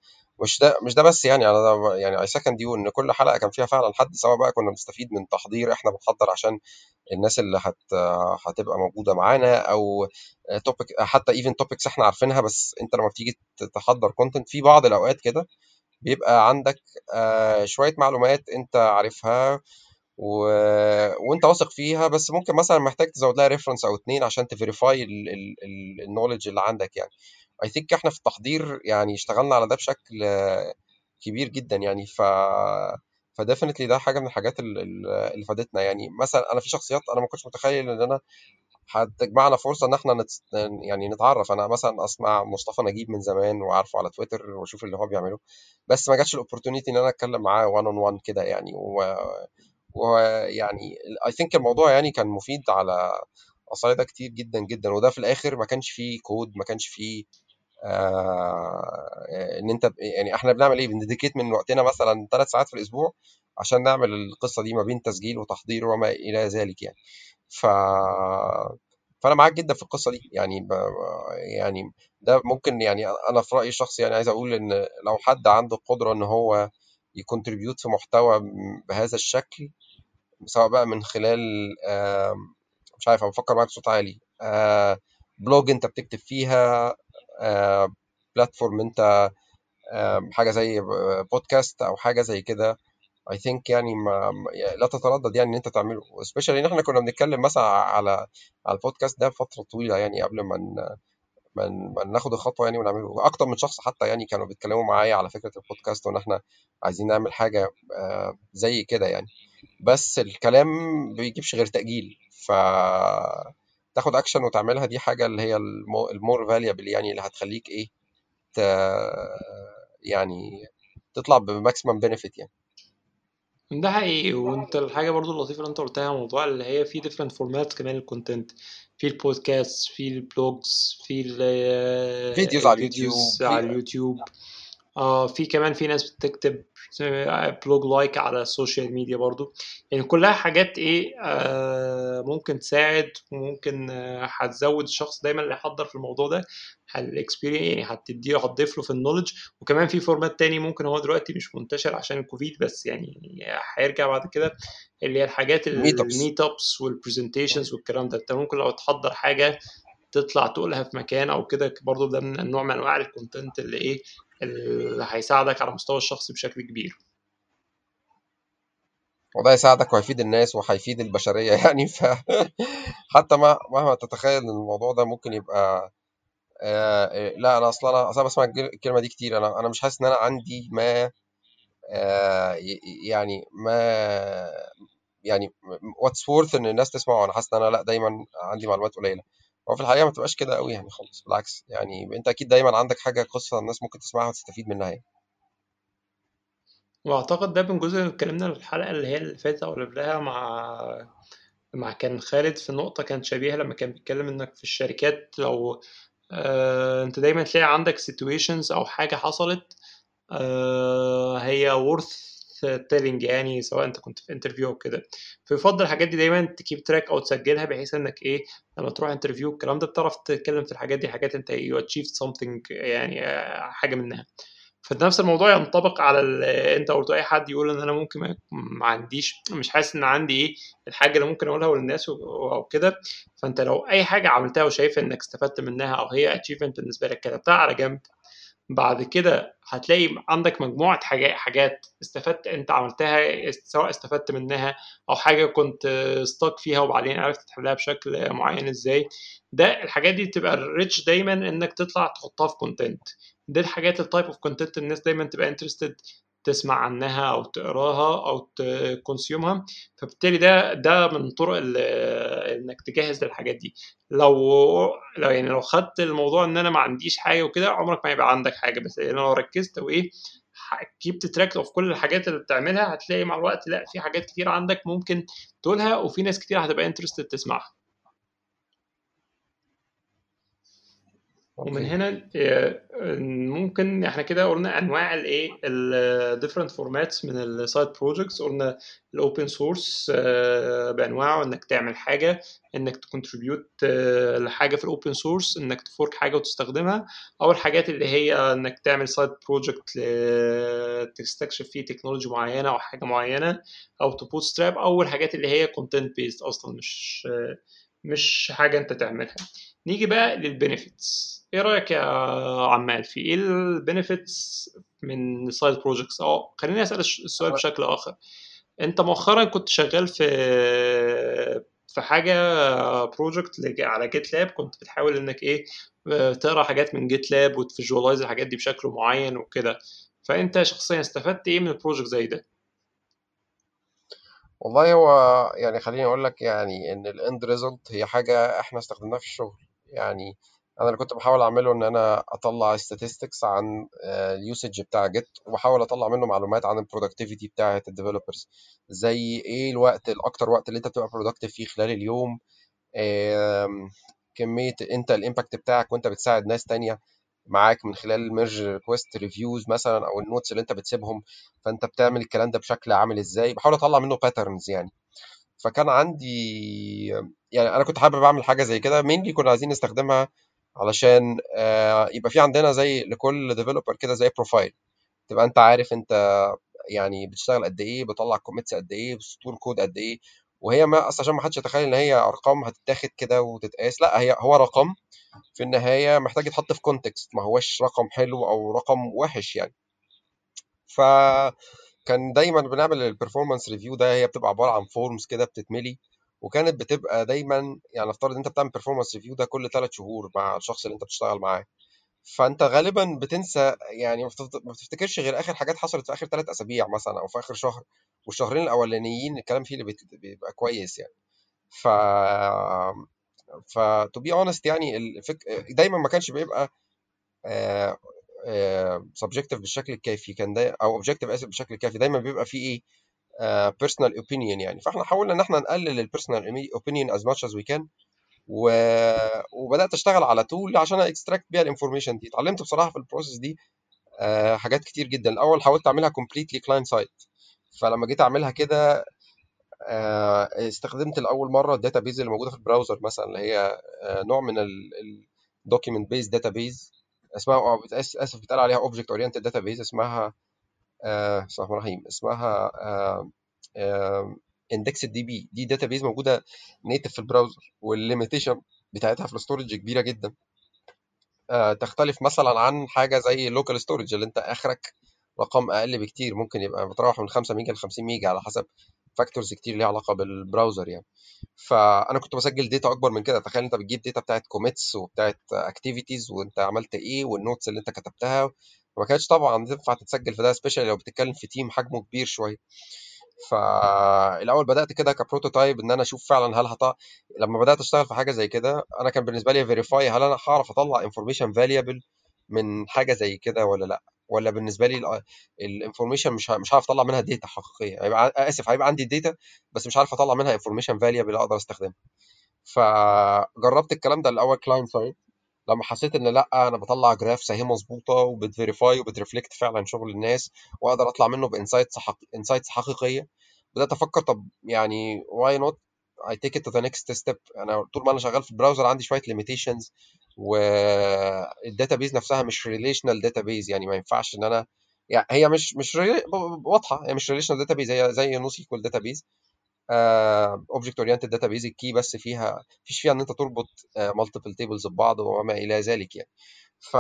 مش ده مش ده بس يعني، انا ده يعني اي سكند يو ان كل حلقه كان فيها فعلا حد، سواء بقى كنا بنستفيد من تحضير احنا بنحضر عشان الناس اللي هت هتبقى موجوده معانا، او توبيك، حتى ايفن توبكس احنا عارفينها، بس انت لما بتيجي تحضر كونتنت في بعض الاوقات كده بيبقى عندك آه، شويه معلومات انت عارفها و... وانت واثق فيها، بس ممكن مثلا محتاج تزود لها ريفرنس او اتنين عشان تفيريفاي النولج اللي عندك يعني. اي ثينك احنا في التحضير يعني اشتغلنا على ده بشكل آه، كبير جدا يعني. ف فديفنتلي ده حاجه من الحاجات ال- ال- اللي فادتنا يعني. مثلا انا في شخصيات انا ما كنتش متخيل ان انا هتجمعنا فرصه ان احنا نت... يعني نتعرف. انا مثلا اسمع مصطفى نجيب من زمان وعارفه على تويتر واشوف اللي هو بيعمله، بس ما جاتش الاوبورتونيتي ان انا اتكلم معاه وان اون وان كده يعني. و... ويعني اي ثينك الموضوع يعني كان مفيد على اصعده كتير جدا جدا. وده في الاخر ما كانش فيه كود، ما كانش فيه آه ان انت ب- يعني احنا بنعمل ايه، بنديكيت من وقتنا مثلا ثلاث ساعات في الاسبوع عشان نعمل القصه دي ما بين تسجيل وتحضير وما الى ذلك يعني. ف فانا معاك جدا في القصه دي يعني. ب... يعني ده ممكن يعني، انا في رايي الشخصي يعني عايز اقول ان لو حد عنده القدره ان هو يكونتريبيوت في محتوى بهذا الشكل، سواء بقى من خلال آم، مش عارف، أنا بفكر معاك بصوت عالي، آه، بلوج انت بتكتب فيها، آه، بلاتفورم انت، آم، حاجه زي بودكاست او حاجه زي كده. اي ثينك يعني ما ما- يعني لا تتردد يعني ان انت تعمله، سبيشالي ان احنا كنا بنتكلم مثلا على على البودكاست ده فتره طويله يعني قبل ما ن- ما ن- ما ناخد الخطوه يعني ونعمله. اكتر من شخص حتى يعني كانوا بيتكلموا معايا على فكره البودكاست، وان احنا عايزين نعمل حاجه آه، زي كده يعني. بس الكلام بيجيبش غير تأجيل. ف تاخد اكشن وتعملها، دي حاجة اللي هي المور فاليبل يعني، اللي هتخليك ايه، ت... يعني تطلع بماكسيمم بنفيت يعني. ده حقيقي. وانت الحاجة برضو اللطيفة اللي انت قلتها، موضوع اللي هي في different formats كمان الكونتنت، في البودكاست، في البلوجز، في ال- فيديوز على اليوتيوب الفيديوز في على اليوتيوب. اه في كمان في ناس بتكتب بلوج لايك على السوشيال ميديا برضو. يعني كلها حاجات ايه آه ممكن تساعد، وممكن آه هتزود الشخص دايما اللي يحضر في الموضوع ده الاكسبيرينس، يعني هتديه هتضيف له في النولج. وكمان في فورمات تاني ممكن هو دلوقتي مش منتشر عشان الكوفيد، بس يعني هيرجع بعد كده، اللي هي الحاجات ميت ابس. الميت ابس والبرزنتيشنز والكلام ده. انت ممكن لو تحضر حاجه تطلع تقولها في مكان او كده، برضه ده من نوع من انواع الكونتنت اللي ايه اللي هيساعدك على المستوى الشخصي بشكل كبير. وده يساعدك وهيفيد الناس وهيفيد البشرية يعني. ف حتى ما مهما تتخيل ان الموضوع ده ممكن يبقى آه آه، لا انا اصلا انا اصلا بسمع الج- الكلمة دي كتير. انا انا مش حاسس ان انا عندي ما آه ي- يعني ما يعني واتس وورث ان الناس تسمعه. انا حاسس ان انا لا، دايما عندي معلومات قليله. هو في الحقيقه ما تبقاش كده قوي يعني خالص، بالعكس يعني. انت اكيد دايما عندك حاجه، قصه الناس ممكن تسمعها وتستفيد منها يعني. واعتقد ده من جزء اللي اتكلمنا في الحلقه اللي هي اللي فاتت او اللي قبلها مع مع كان خالد في نقطه كانت شبيهه، لما كان بيتكلم انك في الشركات لو آه انت دايما تلاقي عندك situations او حاجه حصلت آه، هي worth telling، يعني سواء انت كنت في انترفيو او كده. فيفضل الحاجات دي دايما تكيب تراك او تسجلها، بحيث انك ايه لما تروح انترفيو الكلام ده بتعرف تتكلم في الحاجات دي، حاجات انت you achieved something يعني آه، حاجه منها. فنفس الموضوع ينطبق على ال- انت قلت اي حد يقول ان انا ممكن ما ما عنديش، مش حاسس ان عندي ايه الحاجه اللي ممكن اقولها للناس و- او كده. فانت لو اي حاجه عملتها وشايف انك استفدت منها او هي achievement بالنسبه لك، كتبتها على جنب. بعد كده هتلاقي عندك مجموعة حاجات حاجات استفدت انت عملتها، سواء استفدت منها او حاجة كنت ستاك فيها وبعدين عرفت تحلها بشكل معين ازاي. ده الحاجات دي تبقى ريتش دايما انك تطلع تحطها في كونتنت. دي الحاجات التايب اوف كونتنت الناس دايما تبقى انترستد تسمع عنها او تقراها او تكونسيومها. فبالتالي ده ده من طرق ال- انك تجهز للحاجات دي. لو لو يعني لو خدت الموضوع ان انا ما عنديش حاجه وكده، عمرك ما يبقى عندك حاجه. بس يعني لو ركزت وايه جبت تراك في كل الحاجات اللي بتعملها، هتلاقي مع الوقت لا في حاجات كتير عندك ممكن تقولها، وفي ناس كتير هتبقى انترستد تسمعها. ومن اوكي. هنا آه، ممكن احنا كده قلنا انواع الايه ال different formats من السايد بروجكتس. قلنا الاوبن سورس بانواعه، انك تعمل حاجه، انك تكونتريبيوت لحاجه في الاوبن سورس، انك تفورك حاجه وتستخدمها، او الحاجات اللي هي انك تعمل سايد بروجكت تستكشف فيه تكنولوجي معينه او حاجه معينه، او تبوت ستراب، او الحاجات اللي هي كونتنت بيست اصلا، مش آه، مش حاجه انت تعملها. نيجي بقى للبينيفيتس. ايه رأيك يا عمال في ايه البينيفيتس من سايد بروجكتس؟ اه خليني اسأل الش- السؤال بشكل اخر. انت مؤخرا كنت شغال في في حاجة بروجكت على جيت لاب، كنت بتحاول انك ايه آه، تقرا حاجات من جيت لاب وتفيجواليز الحاجات دي بشكل معين وكده. فانت شخصيا استفدت ايه من البروجكت زي ده؟ والله هو يعني خليني اقول لك يعني ان الاند ريزلت هي حاجه احنا استخدمناها في الشغل. يعني انا اللي كنت بحاول اعمله ان انا اطلع statistics عن اليوسج بتاع جيت، وبحاول اطلع منه معلومات عن البرودكتيفيتي بتاعه الديفلوبرز، زي ايه الوقت الاكتر وقت اللي انت بتبقى برودكتيف فيه خلال اليوم، آم، كميه انت الامباكت بتاعك وانت بتساعد ناس تانية معاك من خلال الميرج ريكوست ريفيوز مثلا، او النوتس اللي انت بتسيبهم. فانت بتعمل الكلام ده بشكل عامل ازاي، بحاول اطلع منه باترنز يعني. فكان عندي يعني انا كنت حابب اعمل حاجه زي كده، مين كنا عايزين نستخدمها علشان آه، يبقى في عندنا زي لكل ديفلوبر كده زي بروفايل، تبقى انت عارف انت يعني بتشتغل قد ايه، بتطلع كوميتس قد ايه، بتستور كود قد ايه. وهي ما اصلا عشان ما حدش يتخيل ان هي ارقام هتتاخد كده وتتقاس، لا هي هو رقم في النهايه محتاج يتحط في كونتكست، ما هوش رقم حلو او رقم وحش يعني. فكان دايما بنعمل البرفورمانس ريفيو ده، هي بتبقى عباره عن فورمز كده بتتملي، وكانت بتبقى دايما يعني نفترض انت بتعمل برفورمانس ريفيو ده كل ثلاث شهور مع الشخص اللي انت بتشتغل معاه. فانت غالبا بتنسى يعني ما بتفت- ما بتفتكرش غير اخر حاجات حصلت في اخر ثلاث اسابيع مثلا او في اخر شهر، والشهرين الاولانيين الكلام فيه اللي بت- بيبقى كويس يعني. ف ف to be honest يعني الفك... دايما ما كانش بيبقى سبجكتيف بالشكل الكافي، كان ده او اوبجكتيف اسف بالشكل الكافي، دايما بيبقى فيه ايه بيرسونال اوبينيون يعني. فاحنا حاولنا ان احنا نقلل البيرسونال اوبينيون از ماتش از وي كان، و... وبدات اشتغل على تول عشان اكستراكت بيها الانفورميشن دي. اتعلمت بصراحه في البروسيس دي آه، حاجات كتير جدا. الاول حاولت اعملها كومبليتلي كلاينت سايد، فلما جيت اعملها كده آه، استخدمت لاول مره الداتابيز اللي موجوده في البراوزر مثلا، اللي هي آه، نوع من الدوكيمنت بيز داتابيز، اسمها أو بتأس- اسف بيتقال عليها اوبجكت اورينتد داتابيز، اسمها آه، بسم الله الرحمن الرحيم اسمها اندكس دي بي. دي داتابيز موجوده نيتف في البراوزر، والليميتيشن بتاعتها في الاستورج كبيره جدا. آه، تختلف مثلا عن حاجه زي اللوكال ستورج اللي انت اخرك رقم اقل بكتير، ممكن يبقى بتراوح من خمسة ميجا ل خمسين ميجا على حسب فاكتورز كتير ليها علاقه بالبراوزر يعني. فانا كنت بسجل داتا اكبر من كده. تخيل انت بتجيب داتا بتاعت كوميتس وبتاعت اكتيفيتيز وانت عملت ايه والنوتس اللي انت كتبتها، ما كانتش طبعا تنفع تتسجل في ده، سبيشال لو بتتكلم في تيم حجمه كبير شويه. فالاول بدات كده كبروتوتايب ان انا اشوف فعلا هل هط... لما بدات اشتغل في حاجه زي كده انا كان بالنسبه لي فيريفاي هل انا هعرف اطلع انفورميشن فاليبل من حاجه زي كده ولا لا، ولا بالنسبه لي الانفورميشن مش ه- مش هعرف اطلع منها داتا حقيقيه. هيبقى ع- اسف هيبقى عندي داتا بس مش عارف اطلع منها انفورميشن فاليبل اقدر استخدمها. فجربت الكلام ده الاول كلاينت سايد، لما حسيت ان لا انا بطلع جرافس اهي مظبوطه وبتفيريفاي وبترفلكت فعلا شغل الناس، واقدر اطلع منه بانسايتس حق... انسايتس حقيقيه، بدات افكر طب يعني واي نوت اي تيك ات تو ذا نيكست ستيب. انا طول ما انا شغال في البراوزر عندي شويه ليميتيشنز، والداتابيز نفسها مش ريليشنال داتابيز يعني ما ينفعش ان انا يعني هي مش مش ريلي... واضحه هي مش ريليشنال داتابيز، هي زي نو سيكوال داتابيز، اوبجكت اورينتد داتابيز. الكي بس فيها مفيش فيها ان انت تربط مالتيبل تيبلز ببعض وما الى ذلك يعني. ف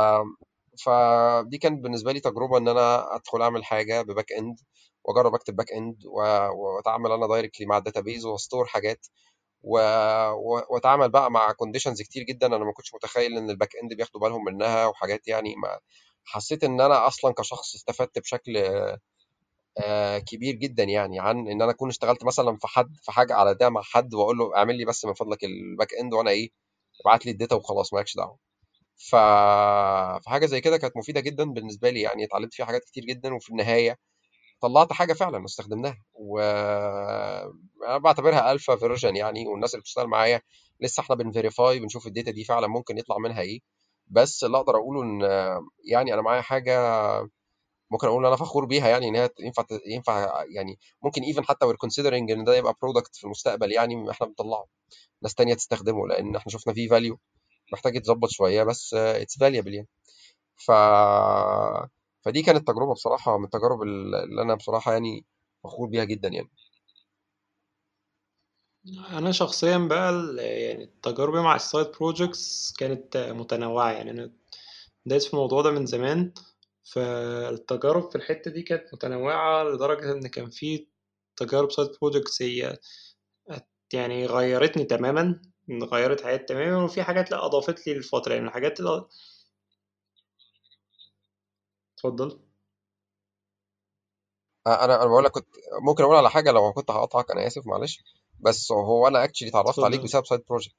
فدي كانت بالنسبه لي تجربه ان انا ادخل اعمل حاجه بباك اند، واجرب اكتب باك اند و- واتعامل انا دايركتلي مع الداتابيز واستور حاجات و... و- واتعامل بقى مع كونديشنز كتير جدا انا ما كنتش متخيل ان الباك اند بياخدوا بالهم منها، وحاجات يعني ما حسيت ان انا اصلا كشخص استفدت بشكل آه، كبير جدا يعني، عن ان انا اكون اشتغلت مثلا في حد في حاجه على ده مع حد واقول له اعمل لي بس من فضلك الباك اند وانا ايه ابعت لي الداتا وخلاص مالكش دعوه. ف... فحاجه زي كده كانت مفيده جدا بالنسبه لي يعني، اتعلمت فيها حاجات كتير جدا، وفي النهايه طلعت حاجه فعلا استخدمناها، و انا بعتبرها الفا فيرجن يعني. والناس اللي بتشتغل معايا لسه احنا بنفيريفاي بنشوف الداتا دي فعلا ممكن يطلع منها ايه، بس اللي اقدر اقوله ان يعني انا معايا حاجه ممكن اقول انا فخور بيها، يعني ان هي ينفع ينفع يعني ممكن ايفن حتى we're considering ان ده يبقى برودكت في المستقبل، يعني احنا بنطلعه ناس تانية تستخدمه، لان احنا شفنا فيه فاليو محتاج يتظبط شويه، بس اتس فاليبل يعني. ف فدي كانت تجربه بصراحه من التجارب اللي انا بصراحه يعني فخور بيها جدا يعني. انا شخصيا بقى ال- يعني تجاربي مع السايد بروجكتس كانت متنوعه. يعني انا دايس في الموضوع ده من زمان، فالتجارب في الحته دي كانت متنوعه لدرجه ان كان في تجارب سايد بروجكتس هي يعني غيرتني تماما، غيرت حياتي تماما، وفي حاجات لا اضافت لي الفتره. يعني الحاجات اللي اتفضل. انا انا بقول لك كنت ممكن اقول على حاجه لو كنت هقطعك، انا اسف معلش، بس هو انا اكشلي اتعرفت عليك اتفضل. بسبب سايد بروجكت.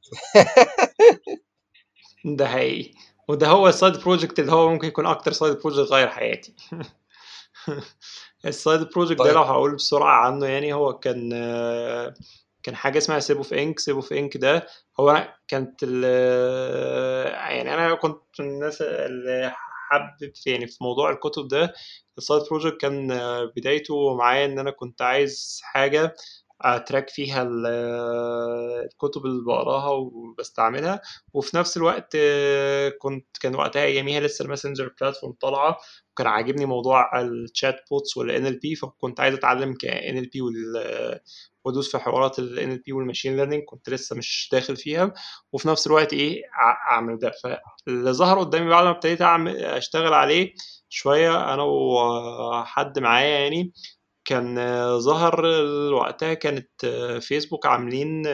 ده حقيقي، وده هو السايد بروجكت اللي هو ممكن يكون اكتر سايد بروجكت غير حياتي. السايد بروجكت ده لو طيب. هقول بسرعة عنه، يعني هو كان آه، كان حاجة اسمها سيب اوف انك. سيب اوف انك ده هو كانت ال يعني انا كنت من الناس اللي حابب يعني في موضوع الكتب ده. السايد بروجكت كان آه، بدايته معايا ان انا كنت عايز حاجة اتراك فيها ال- الكتب اللي بقراها وبستعملها، وفي نفس الوقت آه، كنت كان وقتها اياميها لسه الماسنجر بلاتفورم طالعه، وكان عاجبني موضوع الشات بوتس والان ال بي، فكنت عايز اتعلم ك ان ال بي وادوس في حوارات ال ان ال بي والماشين ليرنينج، كنت لسه مش داخل فيها، وفي نفس الوقت ايه ع- اعمل ده. فاللي ظهر قدامي بعد ما ابتديت اعمل اشتغل عليه شويه انا وحد معايا يعني، كان آه، ظهر وقتها كانت آه، فيسبوك عاملين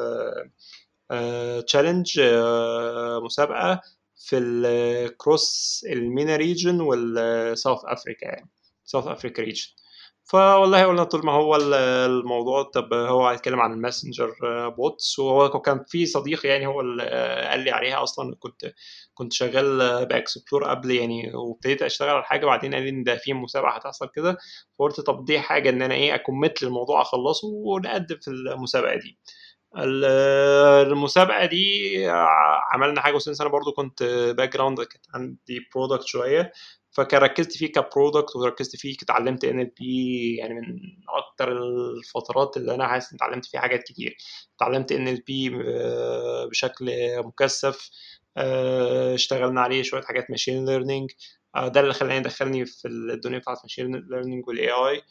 تشالنج، مسابقة في الكروس المينا ريجن والساوث افريكا، يعني ساوث افريكا ريجن. فوالله قلنا طول ما هو ال- الموضوع، طب هو هيتكلم عن الماسنجر بوتس، وهو كان في صديق يعني هو اللي آه، قال لي عليها. اصلا كنت كنت شغال باكسبلور قبل يعني، وابتديت اشتغل على حاجه، بعدين قال لي ان ده في مسابقه هتحصل كده، فقلت طب دي حاجه ان انا ايه اكمت للموضوع اخلصه ونقدم في المسابقه دي. ال- المسابقة دي عملنا حاجة، وسنس أنا برضو كنت باك جراوند كانت عندي برودكت شوية، فكان ركزت فيه كبرودكت وركزت فيه اتعلمت ان ال بي يعني من اكتر الفترات اللي انا حاسس ان اتعلمت فيها حاجات كتير. اتعلمت ان ال بي بشكل مكثف، آه، اشتغلنا عليه شويه حاجات ماشين ليرنينج، ده اللي خلاني دخلني في الدنيا بتاعت ماشين ليرنينج والاي اي.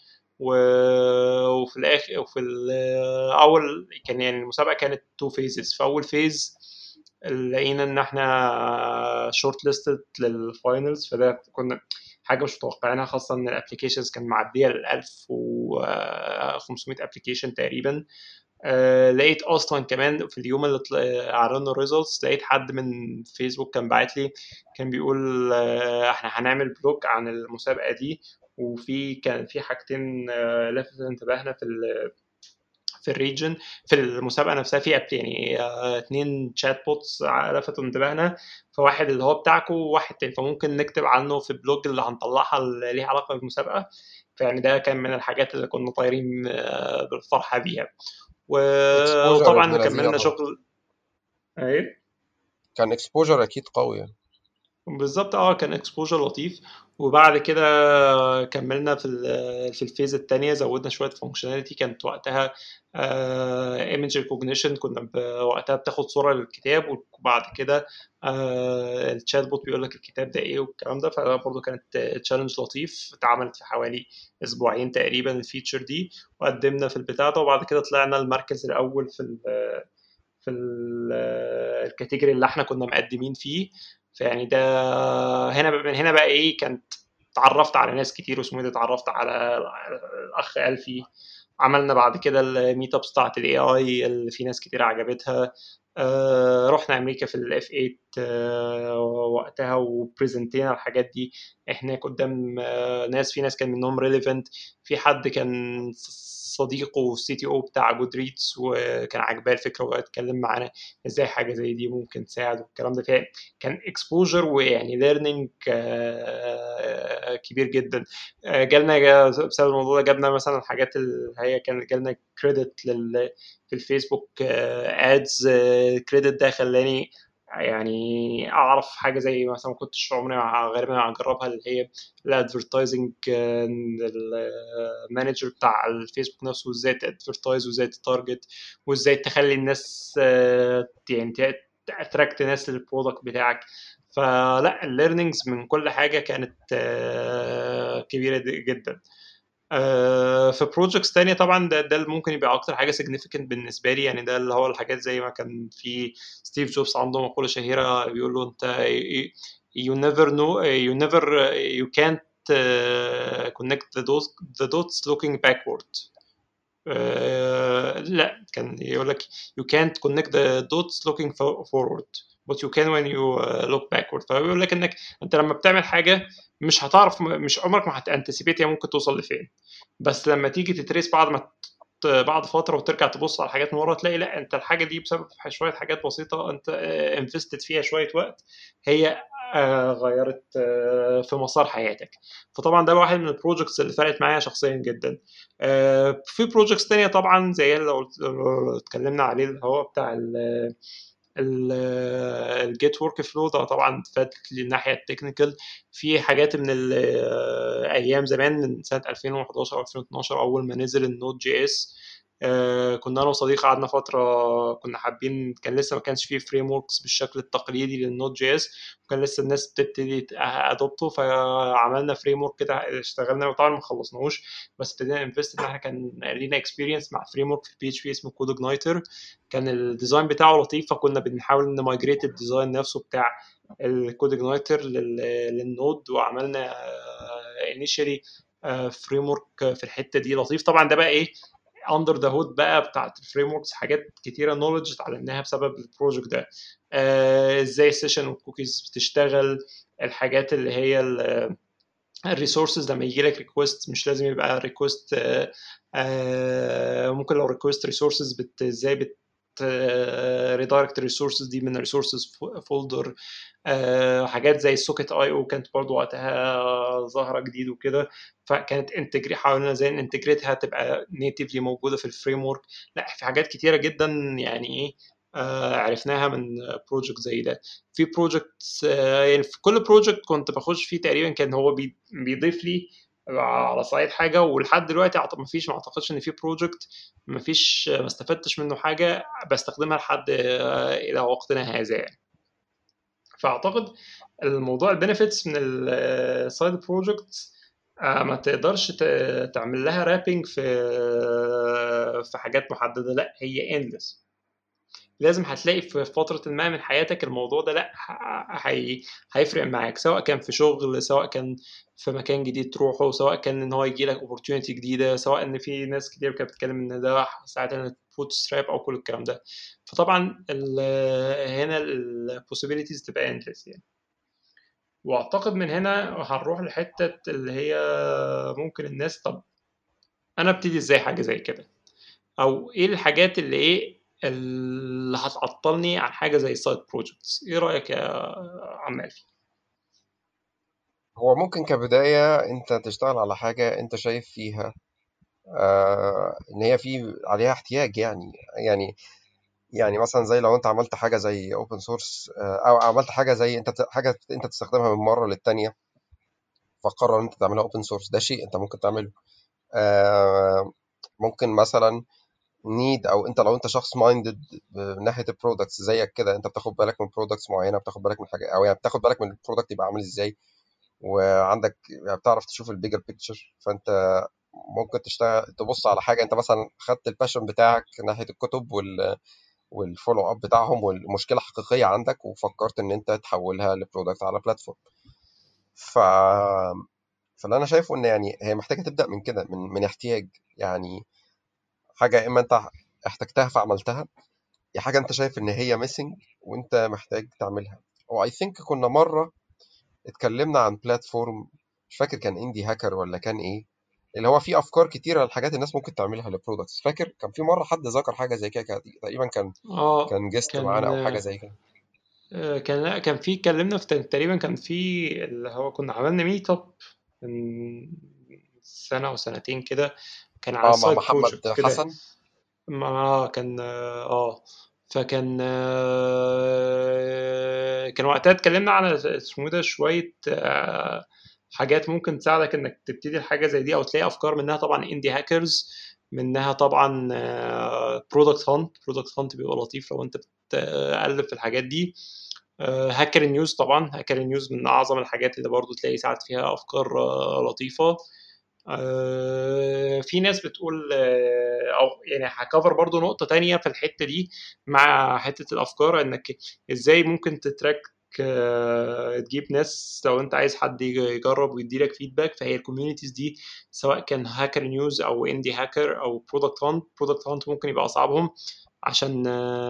وفي الاخر وفي الاول كان يعني المسابقه كانت تو فيزز. في اول فيز لقينا ان احنا شورت ليستد للفاينلز، فده كنا حاجه مش متوقعينها، خاصه ان الابلكيشنز كان معديه ال ألف وخمسمية ابلكيشن تقريبا. آه لقيت اصلا كمان في اليوم اللي طل- اعلنوا الريزلتس، لقيت حد من فيسبوك كان باعت لي، كان بيقول آه احنا هنعمل بلوج عن المسابقه دي، وفي كان في حاجتين آه لفتت انتباهنا في ال في الريجن في المسابقه نفسها، في أب- يعني آه، اتنين شات بوتس لفتوا انتباهنا، فواحد اللي هو بتاعكم وواحد تاني، فممكن نكتب عنه في البلوج اللي هنطلعها اللي ليها علاقه بالمسابقه. فيعني ده كان من الحاجات اللي كنا طايرين آه، بالفرحه بيها. و- اكسبوجر ابن وطبعا لذينه كملنا طبعا. شغل. ايه كان اكسبوجر اكيد قوي يعني. بالظبط، اه كان اكسبوجر لطيف. وبعد كده كملنا في ال- في الفيز التانية، زودنا شوية فانكشناليتي كانت وقتها ايمج ريكوجنيشن، كنا ب- وقتها بتاخد صورة للكتاب، وبعد كده آه، الشات بوت بيقول لك الكتاب ده ايه والكلام ده. فده برضه كانت تشالنج لطيف، اتعملت في حوالي اسبوعين تقريبا الفيتشر دي، وقدمنا في البتاع ده، وبعد كده طلعنا المركز الاول في ال في ال- الكاتيجوري اللي احنا كنا مقدمين فيه. فيعني ده هنا بقى- من هنا بقى ايه كانت اتعرفت على ناس كتير، واسمه إيه ده، اتعرفت على الاخ الفي. عملنا بعد كده الميت ابس بتاعت الاي اي اللي في ناس كتير عجبتها. آه رحنا امريكا في الاف ثمانية آه وقتها، وبرزنتينا الحاجات دي هناك قدام آه ناس، في ناس كان منهم ريليفنت. في حد كان صديقه السي تي او بتاع جود ريدز، وكان عاجباه الفكره واتكلم معانا ازاي حاجه زي دي ممكن تساعد والكلام ده. فيه كان اكسبوجر ويعني ليرنينج كبير جدا. آه، جالنا جا- بسبب الموضوع ده جابنا مثلا الحاجات اللي هي كان جالنا كريدت لل في الفيسبوك ادز. كريدت ده خلاني يعني اعرف حاجه زي مثلا ما كنتش عمري غالبا هجربها، اللي هي الادفرتايزنج، المانجر بتاع الفيسبوك نفسه، وازاي تادفرتايز وازاي تتارجت وازاي تخلي الناس آه، يعني اتراكت ناس للبرودكت بتاعك. فلا الليرنينجز من كل حاجه كانت آه، كبيره جدا. آه، في بروجكتس تانية طبعا ده ده اللي ممكن يبقى اكتر حاجه significant بالنسبه لي، يعني ده اللي هو الحاجات زي ما كان في ستيف جوبز عنده مقوله شهيره بيقول له انت you never know you never you can't uh, connect the dots the dots looking backward. آه، لا كان يقول لك you can't connect the dots looking fo- forward but you can when you uh, look backward. فبيقول لك انك انت لما بتعمل حاجه مش هتعرف، مش عمرك ما هتانتسيبيت هي ممكن توصل لفين، بس لما تيجي تتريس بعد ما ت- بعد فتره وترجع تبص على الحاجات من ورا تلاقي لا انت الحاجه دي بسبب شويه حاجات بسيطه انت انفستد فيها شويه وقت، هي آه، غيرت آه، في مسار حياتك. فطبعا ده واحد من البروجكتس اللي فرقت معايا شخصيا جدا. آه، في بروجكتس تانية طبعا زي اللي قلت- اللي اتكلمنا عليه اللي هو بتاع الجيت ورك فلو ده، طبعا فات للناحيه التكنيكال. في حاجات من الايام زمان من سنه ألفين وحداشر او ألفين واتناشر اول ما نزل النوت جي اس، آه، كنا انا وصديق قعدنا فتره كنا حابين، كان لسه ما كانش فيه فريم وركس بالشكل التقليدي للنوت جي اس، وكان لسه الناس بتبتدي ادوبته، فعملنا فريم ورك كده اشتغلنا طبعا ما خلصناهوش، بس ابتدينا انفست ان احنا كان لينا اكسبيرينس مع فريم ورك في بي اتش بي اسمه كود اجنايتر. كان الديزاين بتاعه لطيف، فكنا بنحاول نمايجريت الديزاين نفسه بتاع الكود اجنايتر للنود، وعملنا انيشالي فريم ورك في الحته دي لطيف. طبعا ده بقى ايه اندر ذا هود بقى بتاعت الفريم وركس، حاجات كتيره نولج اتعلمناها بسبب البروجكت ده. آه، ازاي السيشن والكوكيز بتشتغل، الحاجات اللي هي الريسورسز لما يجي لك ريكوست مش لازم يبقى ريكوست، ممكن لو ريكوست ريسورسز بت ازاي بت ريدايركت الريسورسز دي من ريسورسز فولدر. حاجات زي السوكيت اي او كانت برضو وقتها ظاهره جديد وكده، فكانت انتجري حاولنا ازاي انتجريتها تبقى نيتيفلي موجوده في الفريم ورك. لا في حاجات كتيره جدا يعني ايه آه، عرفناها من بروجكت زي ده. في بروجكت يعني في كل بروجكت كنت بخش فيه تقريبا كان هو بي- بيضيف لي على صعيد حاجه، ولحد دلوقتي أعت- ما فيش ما اعتقدش ان في بروجكت ما فيش ما استفدتش منه حاجه بستخدمها لحد آه، الى وقتنا هذا يعني. فاعتقد الموضوع البنفيتس من السايد بروجكتس ما تقدرش ت- تعمل لها رابنج في في حاجات محدده، لا هي endless. لازم هتلاقي في فترة ما من حياتك الموضوع ده لا ه- هي... هيفرق معاك، سواء كان في شغل، سواء كان في مكان جديد تروحه، سواء كان ان هو يجي لك opportunity جديدة، سواء ان في ناس كتير كانت بتتكلم ان ده ساعتها فوت ستراب او كل الكلام ده. فطبعا ال... هنا ال possibilities تبقى endless يعني. واعتقد من هنا هنروح لحتة اللي هي ممكن الناس، طب انا ابتدي ازاي حاجة زي كده، او ايه الحاجات اللي ايه اللي هتعطلني عن حاجه زي السايد بروجكتس؟ ايه رايك يا عم الفي؟ هو ممكن كبداية انت تشتغل على حاجة انت شايف فيها آه ان هي في عليها احتياج يعني يعني يعني مثلا زي لو انت عملت حاجة زي اوبن سورس، او عملت حاجة زي انت بت- حاجة انت تستخدمها من مرة للتانية، فقرر ان انت تعملها اوبن سورس، ده شيء انت ممكن تعمله. آه ممكن مثلا نيد، او انت لو انت شخص مايندد من ناحيه البرودكتس زيك كده، انت بتاخد بالك من برودكتس معينه، بتاخد بالك من حاجه، او يعني بتاخد بالك من البرودكت يبقى عامل ازاي، وعندك يعني بتعرف تشوف البيجر بيكتشر، فانت ممكن تشتغل تبص على حاجه، انت مثلا خدت الباشن بتاعك ناحيه الكتب وال والفولو اب بتاعهم والمشكله حقيقيه عندك، وفكرت ان انت تحولها لبرودكت على بلاتفورم. ف فاللي انا شايفه ان يعني هي محتاجه تبدا من كده، من من احتياج يعني، حاجه اما انت احتجتها فعملتها، دي حاجة أنت شايف إن هي ميسنج وأنت محتاج تعملها. وأي ثينك كنا مرة اتكلمنا عن بلاتفورم، مش فاكر كان اندي هاكر ولا كان إيه، اللي هو فيه أفكار كتيرة لحاجات الناس ممكن تعملها لبرودكتس. فاكر كان في مرة حد ذكر حاجة زي كده، كان- تقريبا كان اه كان جيست معانا كان أو حاجة زي كده. آه، كان لا كان في اتكلمنا في تقريبا كان في اللي هو كنا عملنا ميت اب من سنه او سنتين كده، كان على اه، مع السايد محمد بروجكت كده. حسن. ما كان اه فكان كان وقتها اتكلمنا على اسمه ده شويه آه، حاجات ممكن تساعدك انك تبتدي الحاجه زي دي او تلاقي افكار منها. طبعا اندي هاكرز منها، طبعا برودكت هانت. برودكت هانت بيبقى لطيف لو انت بتقلب في الحاجات دي. هاكر نيوز، طبعا هاكر نيوز من اعظم الحاجات اللي برضو تلاقي ساعات فيها افكار آه، لطيفه. آه، في ناس بتقول آه، او يعني هكفر برضو نقطة تانية في الحتة دي مع حتة الافكار، انك ازاي ممكن تتراك آه، تجيب ناس لو انت عايز حد يجرب ويديلك فيدباك. فهي الكوميونيتيز دي سواء كان هاكر نيوز او اندي هاكر او برودكت هانت. برودكت هانت ممكن يبقى اصعبهم عشان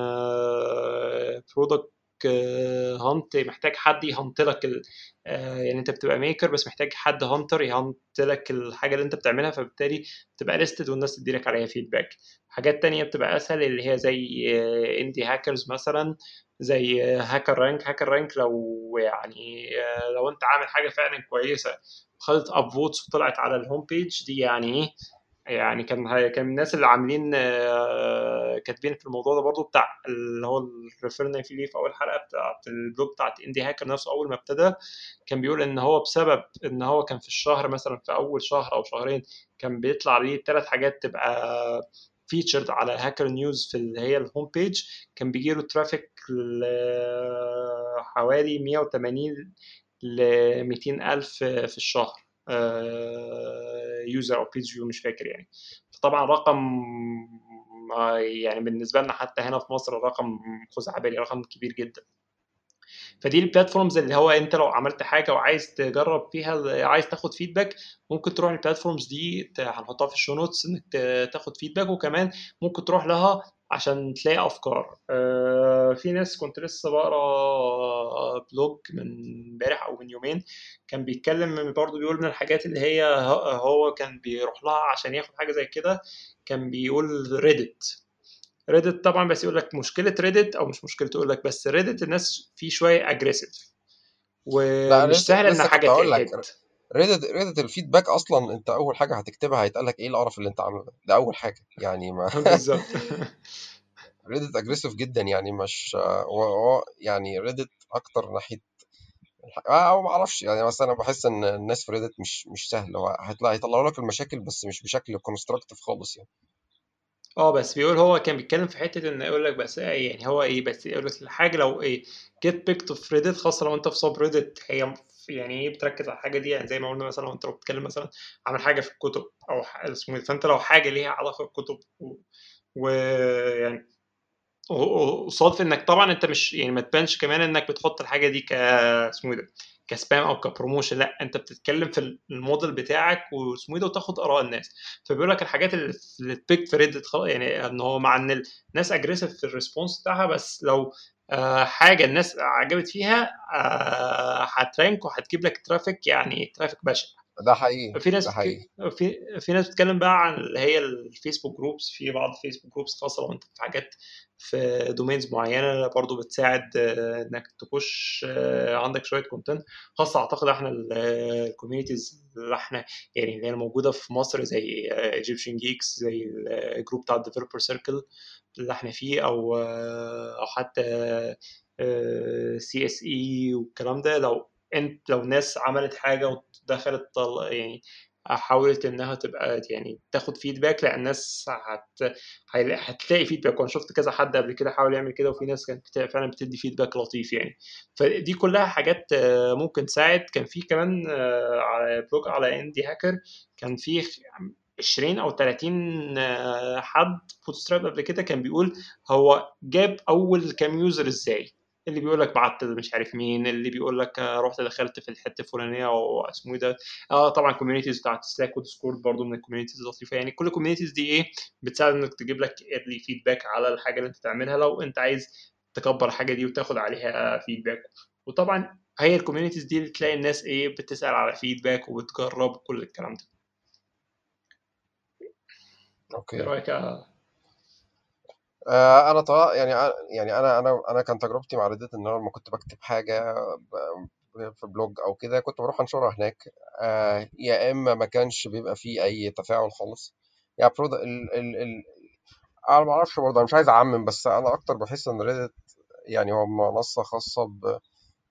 برودكت هانت محتاج حد يهنت لك ال... آه، يعني انت بتبقى ميكر بس محتاج حد هانتر يهنت لك الحاجه اللي انت بتعملها، فبالتالي تبقى ليستد والناس تديلك عليها فيدباك. حاجات تانية بتبقى اسهل اللي هي زي اندي هاكرز مثلا، زي هاكر رانك. هاكر رانك لو يعني آه، لو انت عامل حاجه فعلا كويسه وخدت اب فوتس وطلعت على الهوم بيج دي، يعني ايه، يعني كان كان من الناس اللي عاملين آه، كاتبين في الموضوع ده برضو بتاع اللي هو اللي ريفيرنا فيه ليه في اول حلقه بتاعت البلوج بتاعت اندي هاكر نفسه. اول ما ابتدى كان بيقول ان هو بسبب ان هو كان في الشهر مثلا في اول شهر او شهرين كان بيطلع ليه ثلاث حاجات تبقى فيتشرد على هاكر نيوز في اللي هي الهوم بيج، كان بيجي له ترافيك حوالي مية وتمانين ل ميتين الف في الشهر يوزر او بيج فيو مش فاكر يعني. فطبعا رقم آه، يعني بالنسبه لنا حتى هنا في مصر رقم خزعبلي، رقم كبير جدا. فدي البلاتفورمز اللي هو انت لو عملت حاجه وعايز تجرب فيها عايز تاخد فيدباك، ممكن تروح البلاتفورمز دي ت- هنحطها في الشو نوتس انك ت- تاخد فيدباك. وكمان ممكن تروح لها عشان تلاقي افكار. آه، في ناس كنت لسه بقرا بلوج من امبارح او من يومين كان بيتكلم برضه بيقول من الحاجات اللي هي ه- هو كان بيروح لها عشان ياخد حاجه زي كده. كان بيقول ريدت. ريدت طبعا، بس يقول لك مشكله ريدت او مش مشكلته، يقول لك بس ريدت الناس فيه شويه اجريسيف لا ومش لسه سهل ان لسه حاجه كنت هقول لك، تهد. ريدت ريدت الفيدباك اصلا انت اول حاجه هتكتبها هيتقال لك ايه القرف اللي انت عامله ده، ده اول حاجه يعني ما بالظبط. ريدت اجريسيف جدا يعني مش هو هو يعني ريدت اكتر ناحيه الح- آه، او ما اعرفش يعني، بس انا بحس ان الناس في ريدت مش مش سهل، هو هيطلع هيطلعوا لك المشاكل بس مش بشكل كونستراكتيف خالص يعني. اه بس بيقول هو كان بيتكلم في حته ان يقول لك بس إيه يعني هو ايه، بس يقول لك الحاجه لو ايه جيت بيكت في ريدت، خاصه لو انت في سب ريدت هي يعني ايه بتركز على الحاجه دي. يعني زي ما قلنا مثلا لو انت لو بتتكلم مثلا عن حاجه في الكتب او ح- اسمه إيه، فانت لو حاجه ليها علاقه بالكتب ويعني وصادف انك طبعا انت مش يعني ما تبانش كمان انك بتحط الحاجه دي ك اسمه ايه ده كسبام او كبروموشن، لا انت بتتكلم في الموديل بتاعك واسمه ايه ده وتاخد اراء الناس. فبيقول لك الحاجات اللي اللي تبيك في ريدت يعني ان هو مع ان الناس اجريسيف في الريسبونس بتاعها، بس لو آه، حاجه الناس عجبت فيها آه، هترانك وهتجيب لك ترافيك، يعني ترافيك بشع. ده حقيقي في ناس ده حقيقي. بتك... في في ناس بتتكلم بقى عن اللي هي الفيسبوك جروبس. في بعض الفيسبوك جروبس خاصة لو انت في حاجات في دومينز معينة برضو بتساعد آه، انك تخش آه، عندك شوية كونتنت خاصة. اعتقد احنا الكوميونيتيز اللي احنا يعني اللي هي موجودة في مصر زي ايجيبشن جيكس، زي الجروب بتاع الديفلوبر سيركل اللي احنا فيه، او آه، او حتى سي اس اي والكلام ده. لو انت لو ناس عملت حاجه ودخلت طل... يعني حاولت انها تبقى يعني تاخد فيدباك، لا الناس هت... هي- هتلاقي فيدباك. وانا شفت كذا حد قبل كده حاول يعمل كده وفي ناس كانت بت- فعلا بتدي فيدباك لطيف يعني. فدي كلها حاجات آه، ممكن تساعد. كان في كمان آه، على بلوج على اندي هاكر كان في عشرين او تلاتين آه، حد بوتستراب قبل كده كان بيقول هو جاب اول كام يوزر ازاي. اللي بيقول لك بعت مش عارف مين، اللي بيقول لك آه، رحت دخلت في الحته الفلانيه او اسمه إيه ده. اه طبعا كوميونيتيز بتاعت سلاك وديسكورد برضو من الكوميونيتيز اللطيفه يعني. كل الكوميونيتيز دي ايه بتساعد انك تجيب لك ايرلي فيدباك على الحاجه اللي انت تعملها لو انت عايز تكبر الحاجه دي وتاخد عليها فيدباك. وطبعا هي الكوميونيتيز دي اللي تلاقي الناس ايه بتسال على فيدباك وبتجرب كل الكلام ده. ايه اوكي. رايك يا- آه، انا طبعا يعني أنا- يعني انا انا انا كان تجربتي مع ريدت ان انا لما كنت بكتب حاجه ب- في بلوج او كده كنت بروح انشرها هناك. آه، يا اما ما كانش بيبقى فيه اي تفاعل خالص. يعني برود ال ال ال انا ما اعرفش برضه، انا مش عايز اعمم، بس انا اكتر بحس ان ريدت يعني هو منصه خاصه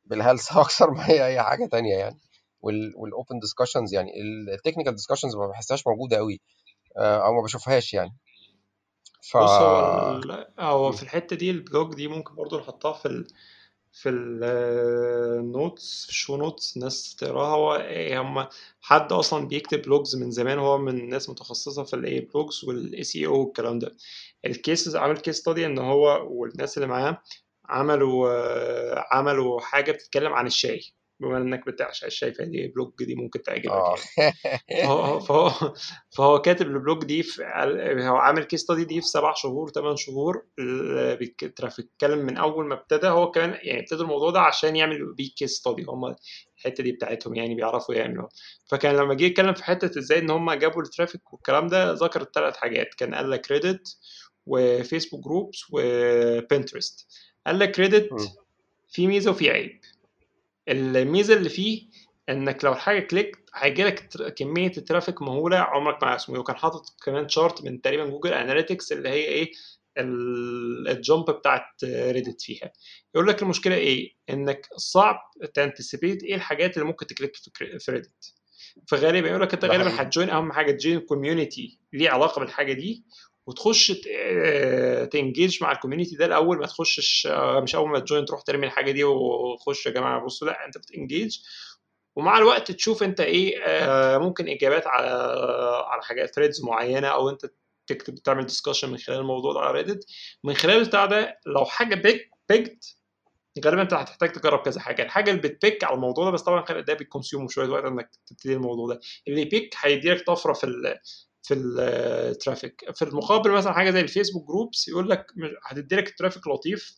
بالهلسة اكثر ما هي اي حاجة تانية يعني. وال والاوبن ديسكشنز، يعني التكنيكال ديسكشنز ما بحسهاش موجودة قوي، آه، او ما بشوفهاش يعني. ف بص هو ال... هو في الحتة دي البلوج دي ممكن برضو نحطها في ال... في النوتس، في الشو نوتس، الناس تقراها. هو إيه، هم حد اصلا بيكتب بلوجز من زمان، هو من الناس متخصصه في الاي بلوجز والاي سي او والكلام ده. الكيسز عمل كيس ستادي ان هو والناس اللي معاه عملوا آه، عملوا حاجه بتتكلم عن الشاي. بما انك بتعشق الشاي فدي بلوج دي ممكن تعجبك اه يعني. فهو فهو فهو كاتب البلوج دي في، هو عامل كيس ستادي دي في سبع شهور، ثمان شهور. ال- بيك- بيتكلم من اول ما ابتدى. هو كمان يعني ابتدى الموضوع ده عشان يعمل بيه كيس ستادي، هم الحته دي بتاعتهم يعني بيعرفوا يعملوا. فكان لما جه يتكلم في حته ازاي ان هم جابوا الترافيك والكلام ده، ذكر ثلاث حاجات. كان قال لك ريدت وفيسبوك جروبس وبنترست. قال لك مم. ريدت في ميزه وفي عيب. الميزه اللي فيه انك لو الحاجه كليك هيجي لك كميه الترافيك مهوله عمرك ما اسمه. وكان حاطط كمان شارت من تقريبا جوجل اناليتكس اللي هي ايه ال- الجump بتاعت ريدت فيها. يقول لك المشكله ايه، انك صعب تانتسيبيت ايه الحاجات اللي ممكن تكليك في في ريدت. فغالبا يقول لك انت ده غالبا حقيقي. هتجوين، اهم حاجه تجوين كوميونتي ليه علاقه بالحاجه دي، وتخش تنجيج مع الكوميونتي ده الاول. ما تخشش آه، مش اول ما تجوين تروح ترمي الحاجه دي وخش يا جماعه بصوا، لا انت بتنجيج. ومع الوقت تشوف انت ايه آه، ممكن اجابات على على حاجات ثريدز معينه، او انت تكتب تعمل ديسكشن من خلال الموضوع ده على ريدت. من خلال بتاع ده لو حاجه بيك بيكت، غالبا انت هتحتاج تجرب كذا حاجه. الحاجه اللي بتبيك على الموضوع ده، بس طبعا خلي ده بيكونسيوم شويه وقت انك تبتدي الموضوع ده. اللي بيك هيديلك طفره في ال في الترافيك. في المقابل مثلا حاجه زي الفيسبوك جروبس يقول لك هتديلك الترافيك لطيف